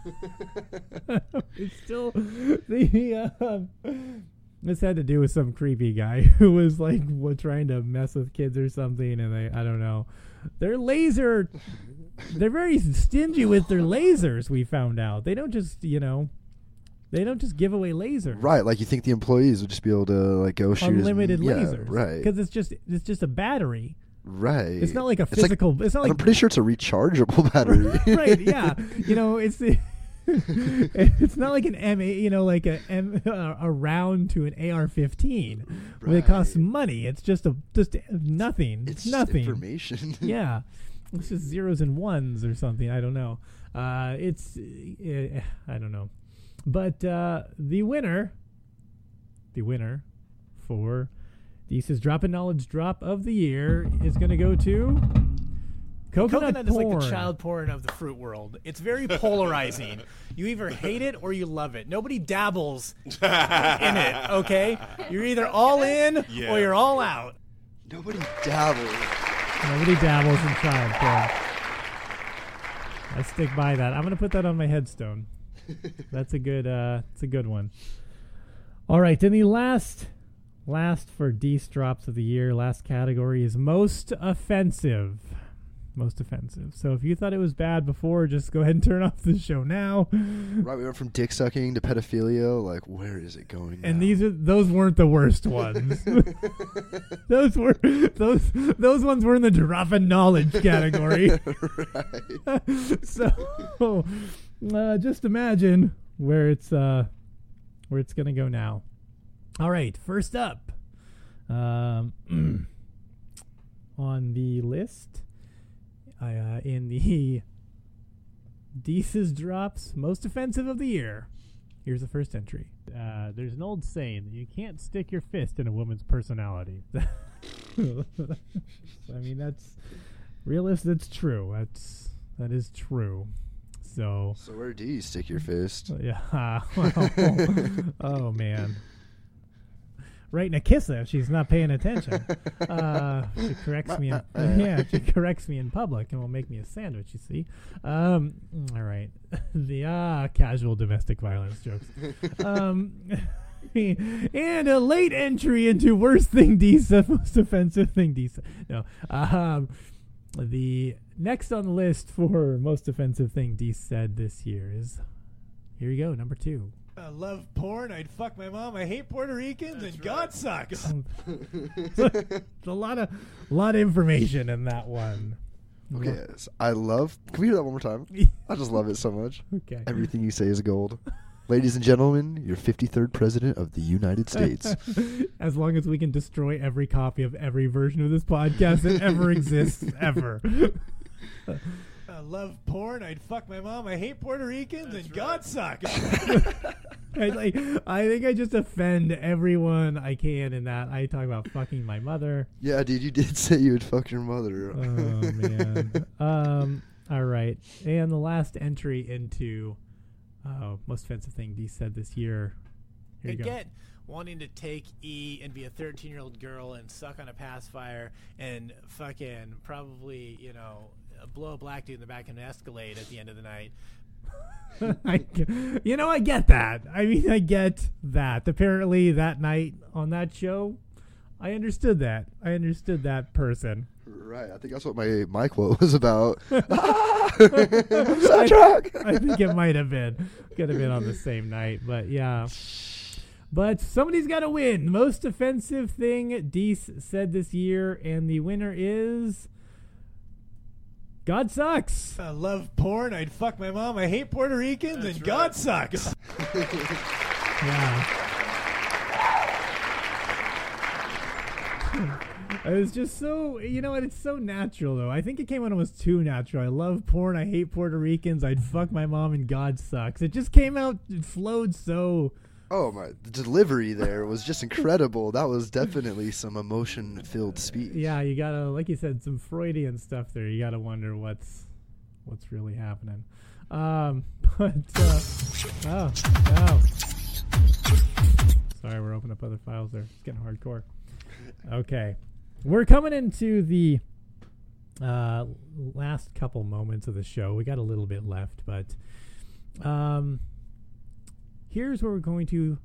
It's still the um, this had to do with some creepy guy who was like what, trying to mess with kids or something, and they I don't know. They're laser. They're very stingy with their lasers. We found out they don't just you know. They don't just give away lasers.
Right, like you think the employees would just be able to like go shoot as-
Unlimited
yeah,
lasers,
right?
Because it's just it's just a battery.
Right.
It's not like a
It's like-
physical. It's not like
I'm pretty sure it's a rechargeable battery.
right. Yeah. You know, it's the, it's not like an M A. You know, like a M uh, a round to an A R fifteen. Where it costs money. It's just a just nothing.
It's just
nothing.
information.
Yeah. It's just zeros and ones or something. I don't know. Uh, it's uh, I don't know. But uh, the winner the winner for Deese's Drop in Knowledge Drop of the Year is going to go to Coconut,
Coconut is like
porn.
the child porn of the fruit world. It's very polarizing. You either hate it or you love it. Nobody dabbles in it, okay? You're either all in
Yeah.
or you're all out.
Nobody dabbles.
Nobody dabbles in child porn. I stick by that. I'm going to put that on my headstone. That's a good uh it's a good one. All right, then the last last for Deese Drops of the Year, last category is most offensive. Most offensive. So if you thought it was bad before, just go ahead and turn off the show now.
Right, we went from dick sucking to pedophilia. Like, where is it going now?
And these are those weren't the worst ones. those were those those ones were in the drop of knowledge category.
Right.
So uh, just imagine where it's uh where it's gonna go now. All right, first up, um, on the list, uh, in the Deese's Drops Most Offensive of the Year. Here's the first entry. Uh, there's an old saying that you can't stick your fist in a woman's personality. I mean, that's realist. That's true. That's that is true. So.
So where do you stick your fist?
Yeah. Well, oh man. Right in a kiss if she's not paying attention. Uh, she corrects me. In, yeah, she corrects me in public and will make me a sandwich. You see. Um, all right. The ah casual domestic violence jokes. Um, and a late entry into worst thing Deese, most offensive thing Deese. No. Um, the next on the list for most offensive thing Deese said this year is, here you go, number two.
I love porn. I'd fuck my mom. I hate Puerto Ricans, and God sucks.
There's a lot of lot of information in that one.
Okay, yes. I love. Can we hear that one more time? I just love it so much.
Okay.
Everything you say is gold. Ladies and gentlemen, your fifty-third president of the United States.
As long as we can destroy every copy of every version of this podcast that ever exists, ever.
I love porn. I'd fuck my mom. I hate Puerto Ricans,
That's
and
right.
God sucks.
I, like, I think I just offend everyone I can in that I talk about fucking my mother.
Yeah, dude, you did say you would fuck your mother.
Oh, man. um, all right. And the last entry into uh, most offensive thing Dee said this year. Here
I
you go.
get wanting to take E and be a thirteen-year-old girl and suck on a pacifier and fucking probably, you know, blow a black dude in the back of an Escalade at the end of the night.
I, you know, I get that. I mean, I get that. Apparently, that night on that show, I understood that. I understood that person.
Right, I think that's what my, my quote was about.
I,
Sidetrack!
I think it might have been. Could have been on the same night, but yeah. But somebody's got to win. Most offensive thing Deese said this year, and the winner is God sucks.
I love porn. I'd fuck my mom. I hate Puerto Ricans,
That's
and
right.
God sucks.
Yeah. It was just so, you know what, it's so natural, though. I think it came when it was too natural. I love porn. I hate Puerto Ricans. I'd fuck my mom, and God sucks. It just came out, it flowed so...
Oh, my. The delivery there was just incredible. That was definitely some emotion-filled speech.
Yeah, you gotta, like you said, some Freudian stuff there. You gotta wonder what's what's really happening. Um, but, uh, oh, oh. Sorry, we're opening up other files there. It's getting hardcore. Okay. We're coming into the uh, last couple moments of the show. We got a little bit left, but um, here's where we're going to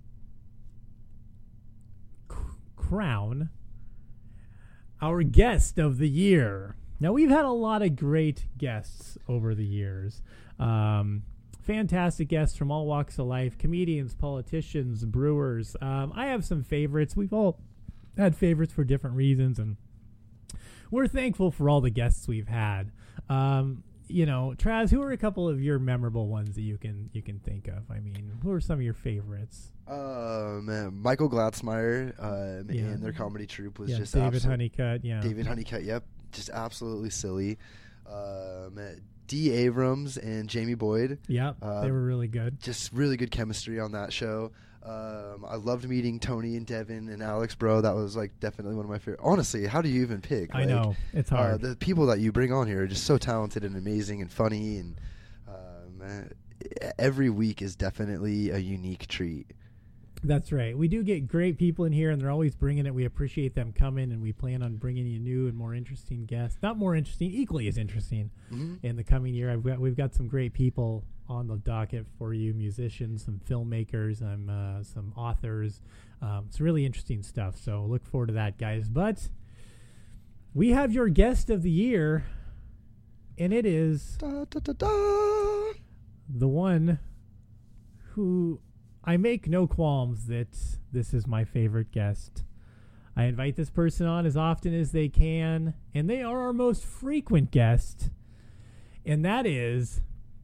c- crown our guest of the year. Now, we've had a lot of great guests over the years. Um, fantastic guests from all walks of life, comedians, politicians, brewers. Um, I have some favorites. We've all had favorites for different reasons, and we're thankful for all the guests we've had. Um, you know, Traz, who are a couple of your memorable ones that you can you can think of? I mean, who are some of your favorites?
Um, uh, Michael Glatzmeyer um,
Yeah.
and their comedy troupe was
Yeah,
just
David
absolute-
Honeycutt, yeah.
David Honeycutt, yep, just absolutely silly. Um, Dee Abrams and Jamie Boyd.
Yep,
uh,
they were really good.
Just really good chemistry on that show. Um, I loved meeting Tony and Devin and Alex, bro. That was like definitely one of my favorite. Honestly, how do you even pick?
I
Like,
know. It's hard.
Uh, the people that you bring on here are just so talented and amazing and funny, and um, uh, every week is definitely a unique treat.
That's right. We do get great people in here, and they're always bringing it. We appreciate them coming, and we plan on bringing you new and more interesting guests. Not more interesting, equally as interesting
Mhm.
in the coming year. I've got, we've got some great people on the docket for you, musicians, some filmmakers, um, uh, some authors. Um, it's really interesting stuff, so look forward to that, guys. But we have your guest of the year, and it is
Da, da, da, da.
the one who I make no qualms that this is my favorite guest. I invite this person on as often as they can, and they are our most frequent guest, and that is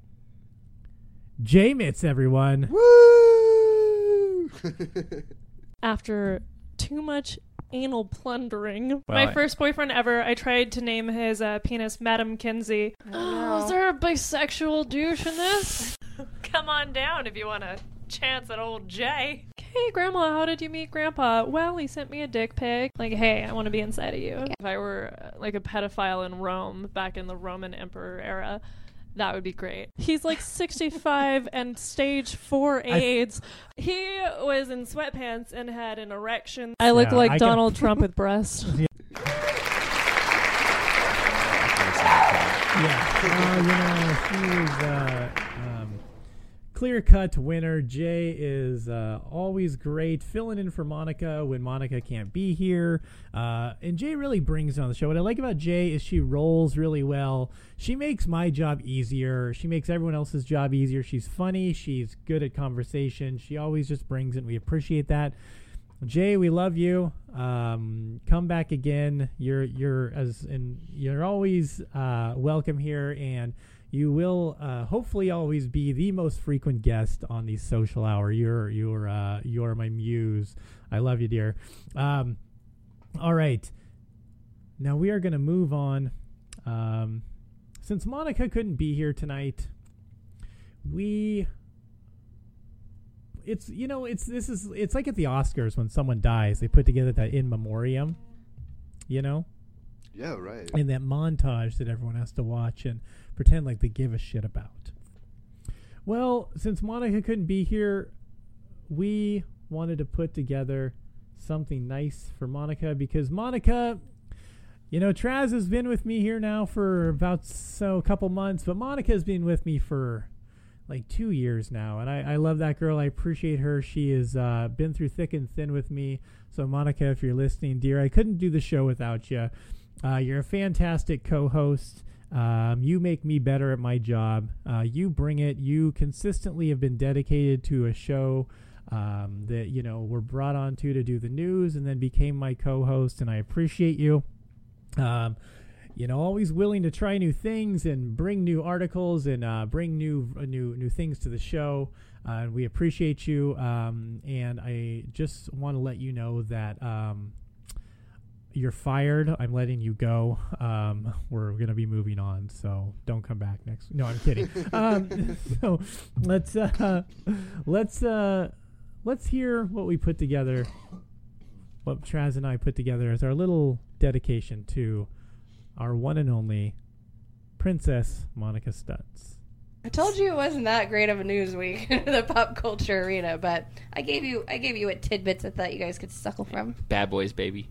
Jay Mitz, everyone.
Woo!
After too much anal plundering.
Well,
My
I-
first boyfriend ever, I tried to name his uh, penis Madam Kinsey. Oh, is there a bisexual douche in this?
Come on down if you want a chance at old Jay.
Hey, Grandma, how did you meet Grandpa? Well, he sent me a dick pic. Like, hey, I want to be inside of you. If I were uh, like a pedophile in Rome back in the Roman Emperor era, that would be great. He's like sixty-five and stage four AIDS. He was in sweatpants and had an erection. I look
Yeah,
like
I can-
Donald Trump with breasts.
Yeah, uh, you know, he is uh, um, clear-cut winner. Jay is uh, always great, filling in for Monica when Monica can't be here. Uh, and Jay really brings it on the show. What I like about Jay is she rolls really well. She makes my job easier. She makes everyone else's job easier. She's funny. She's good at conversation. She always just brings it. We appreciate that. Jay, we love you. Um, come back again. You're you're as and you're always uh, welcome here, and you will uh, hopefully always be the most frequent guest on the social hour. You're you're uh, you're my muse. I love you, dear. Um, all right, now we are going to move on. Um, since Monica couldn't be here tonight, we. It's you know it's this is it's like at the Oscars when someone dies, they put together that in memoriam, you know.
Yeah, right.
And that montage that everyone has to watch and pretend like they give a shit about. Well, since Monica couldn't be here, we wanted to put together something nice for Monica because Monica, you know, Traz has been with me here now for about so a couple months, but Monica has been with me for like two years now, and I, I love that girl. I appreciate her. She has uh, been through thick and thin with me. So, Monica, if you're listening, dear, I couldn't do the show without you. Uh, you're a fantastic co-host. Um, you make me better at my job. Uh, you bring it. You consistently have been dedicated to a show um, that, you know, we're brought on to to do the news and then became my co-host, and I appreciate you. Um, you know, always willing to try new things and bring new articles and uh, bring new uh, new new things to the show. Uh, and we appreciate you. Um, and I just want to let you know that um, you're fired. I'm letting you go. Um, we're going to be moving on, so don't come back next. No, I'm kidding. um, so let's uh, let's uh, let's hear what we put together. What Traz and I put together as our little dedication to our one and only Princess Monica Stutz.
I told you it wasn't that great of a news week in the pop culture arena, but I gave you I gave you a tidbits I thought you guys could suckle from.
Bad boys, baby.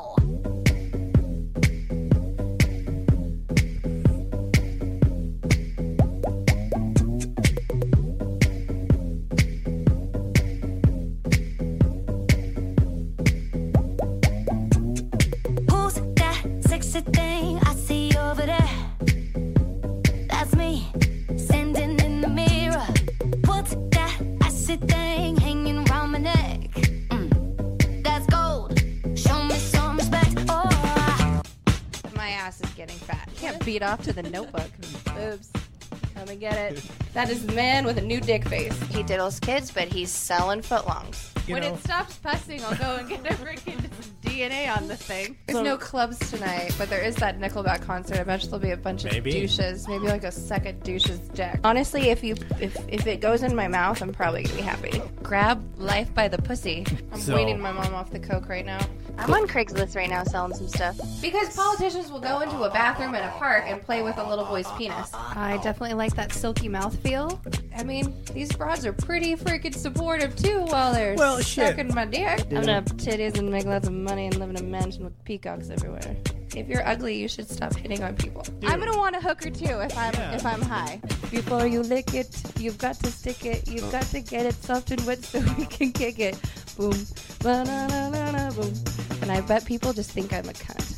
Who's that sexy thing I see over there? That's me, standing in the mirror. What's that icy thing hanging around my neck? Mm, that's gold. Show me some respect. Oh,
My ass is getting fat. Can't beat off to the Notebook. Boobs. Come and get it. That is the man with a new dick face.
He diddles kids, but he's selling footlongs.
When it stops pussing, I'll go and get a freaking
D N A on this thing. There's
So-
no clubs tonight, but there is that Nickelback concert. I bet there'll be a bunch
Maybe.
of douches, maybe like a second douche's dick. Honestly, if you if if it goes in my mouth, I'm probably gonna be happy. Grab life by the pussy. I'm
So-
weaning my mom off the coke right now.
I'm on Craigslist right now selling some stuff.
Because politicians will go into a bathroom at a park and play with a little boy's penis. I definitely like that silky mouthfeel. I mean, these broads are pretty freaking supportive too while they're
Well, shit.
sucking my dick. I'm gonna have titties and make lots of money and live in a mansion with peacocks everywhere. If you're ugly, you should stop hitting on people. I'm gonna want a hooker too if I'm
Yeah.
if I'm high. Before you lick it, you've got to stick it. You've got to get it soft and wet so we can kick it. Boom, ba-na-na-na-na, boom. And I bet people just think I'm a cunt.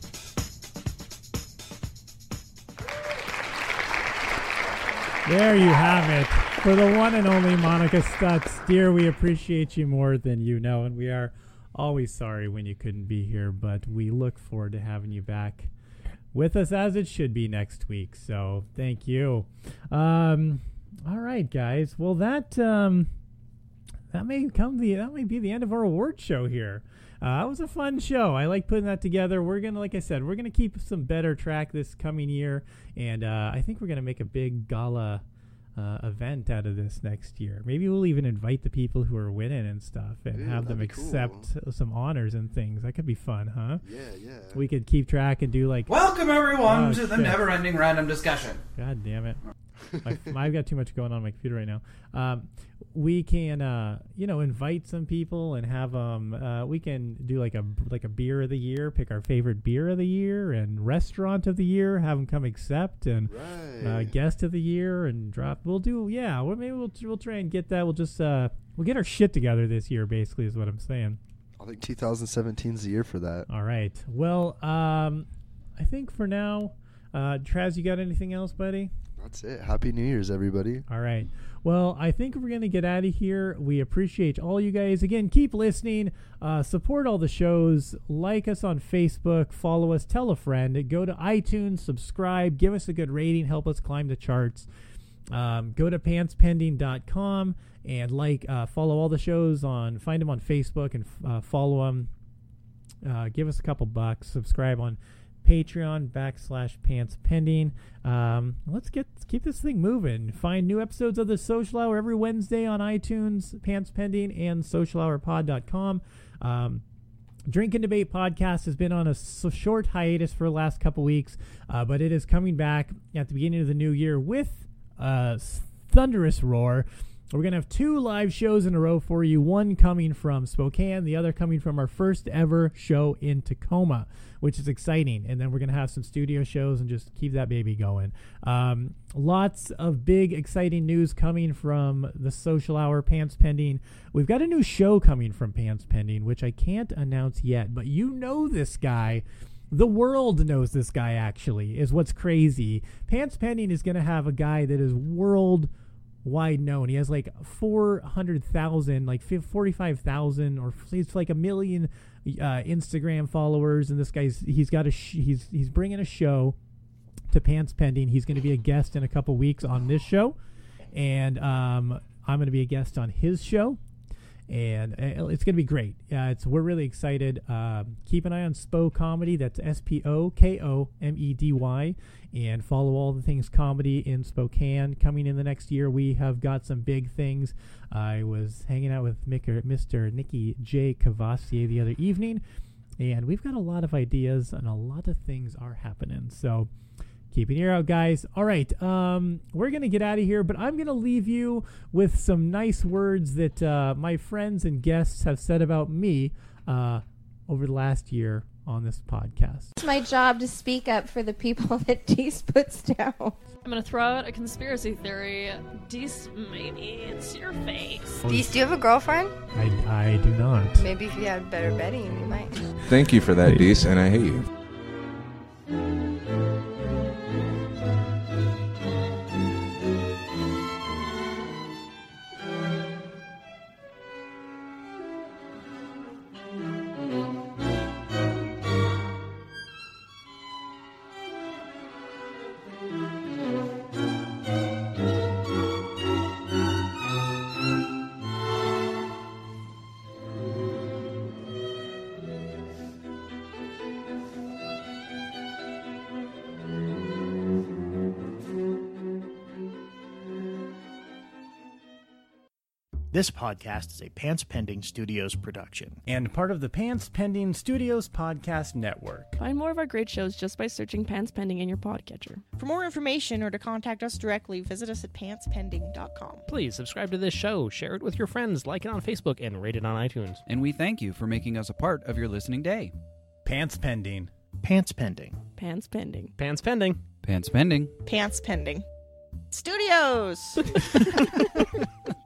There you have it. For the one and only Monica Stutz. Dear, we appreciate you more than you know, and we are always sorry when you couldn't be here, but we look forward to having you back with us as it should be next week. So thank you. Um, all right, guys. Well, that um, that may come the that may be the end of our award show here. Uh, it was a fun show. I like putting that together. We're gonna, like I said, we're gonna keep some better track this coming year, and uh, I think we're gonna make a big gala uh, event out of this next year. Maybe we'll even invite the people who are winning and stuff, and
Ooh,
have them
that'd be cool.
accept some honors and things. That could be fun, huh?
Yeah, yeah.
We could keep track and do like.
Welcome everyone
Oh,
to the
shit.
never-ending random discussion.
God damn it. my, my- I've got too much going on my computer right now. Um, we can, uh, you know, invite some people and have them. Uh, we can do like a like a beer of the year, pick our favorite beer of the year and restaurant of the year. Have them come accept and uh,
Right.
guest of the year and drop. We'll do, yeah. Well, maybe we'll we'll try and get that. We'll just uh, we'll get our shit together this year. Basically, is what I'm saying.
I think twenty seventeen is the year for that.
All right. Well, um, I think for now, uh, Traz, you got anything else, buddy?
That's it. Happy New Year's, everybody.
All right. Well, I think we're going to get out of here. We appreciate all you guys. Again, keep listening. Uh, support all the shows. Like us on Facebook. Follow us. Tell a friend. Go to iTunes. Subscribe. Give us a good rating. Help us climb the charts. Um, go to pants pending dot com and like, uh, follow all the shows on, find them on Facebook and uh, follow them. Uh, give us a couple bucks. Subscribe on Patreon backslash pants pending. Um, let's get let's keep this thing moving. Find new episodes of the Social Hour every Wednesday on iTunes, Pants Pending, and social hour pod dot com. Um, Drink and Debate podcast has been on a s- short hiatus for the last couple weeks, uh, but it is coming back at the beginning of the new year with a s- thunderous roar. We're going to have two live shows in a row for you, one coming from Spokane, the other coming from our first ever show in Tacoma, which is exciting. And then we're going to have some studio shows and just keep that baby going. Um, lots of big, exciting news coming from the Social Hour, Pants Pending. We've got a new show coming from Pants Pending, which I can't announce yet, but you know this guy. The world knows this guy, actually, is what's crazy. Pants Pending is going to have a guy that is world wide known. He has like four hundred thousand, like forty-five thousand, or he's like a million uh, Instagram followers. And this guy's, he's got a, sh- he's, he's bringing a show to Pants Pending. He's going to be a guest in a couple weeks on this show. And um, I'm going to be a guest on his show. And uh, it's going to be great. Uh, it's we're really excited. Um, keep an eye on Spo Comedy. That's S P O K O M E D Y. And follow all the things comedy in Spokane. Coming in the next year, we have got some big things. I was hanging out with Micker, Mister Nicky J. Cavassier the other evening. And we've got a lot of ideas and a lot of things are happening. So keep an ear out, guys. All right, um, we're going to get out of here, but I'm going to leave you with some nice words that uh, my friends and guests have said about me uh, over the last year on this podcast.
It's my job to speak up for the people that Deese puts down.
I'm gonna throw out a conspiracy theory. Deese, maybe it's your face.
Deese, do you have a girlfriend?
I, I do not.
Maybe if you had better betting, you might.
Thank you for that, Deese, and I hate you.
This podcast is a Pants Pending Studios production.
And part of the Pants Pending Studios Podcast Network.
Find more of our great shows just by searching Pants Pending in your podcatcher.
For more information or to contact us directly, visit us at pants pending dot com.
Please subscribe to this show, share it with your friends, like it on Facebook, and rate it on iTunes.
And we thank you for making us a part of your listening day.
Pants Pending.
Pants Pending.
Pants Pending.
Pants Pending.
Pants Pending.
Pants Pending. Studios!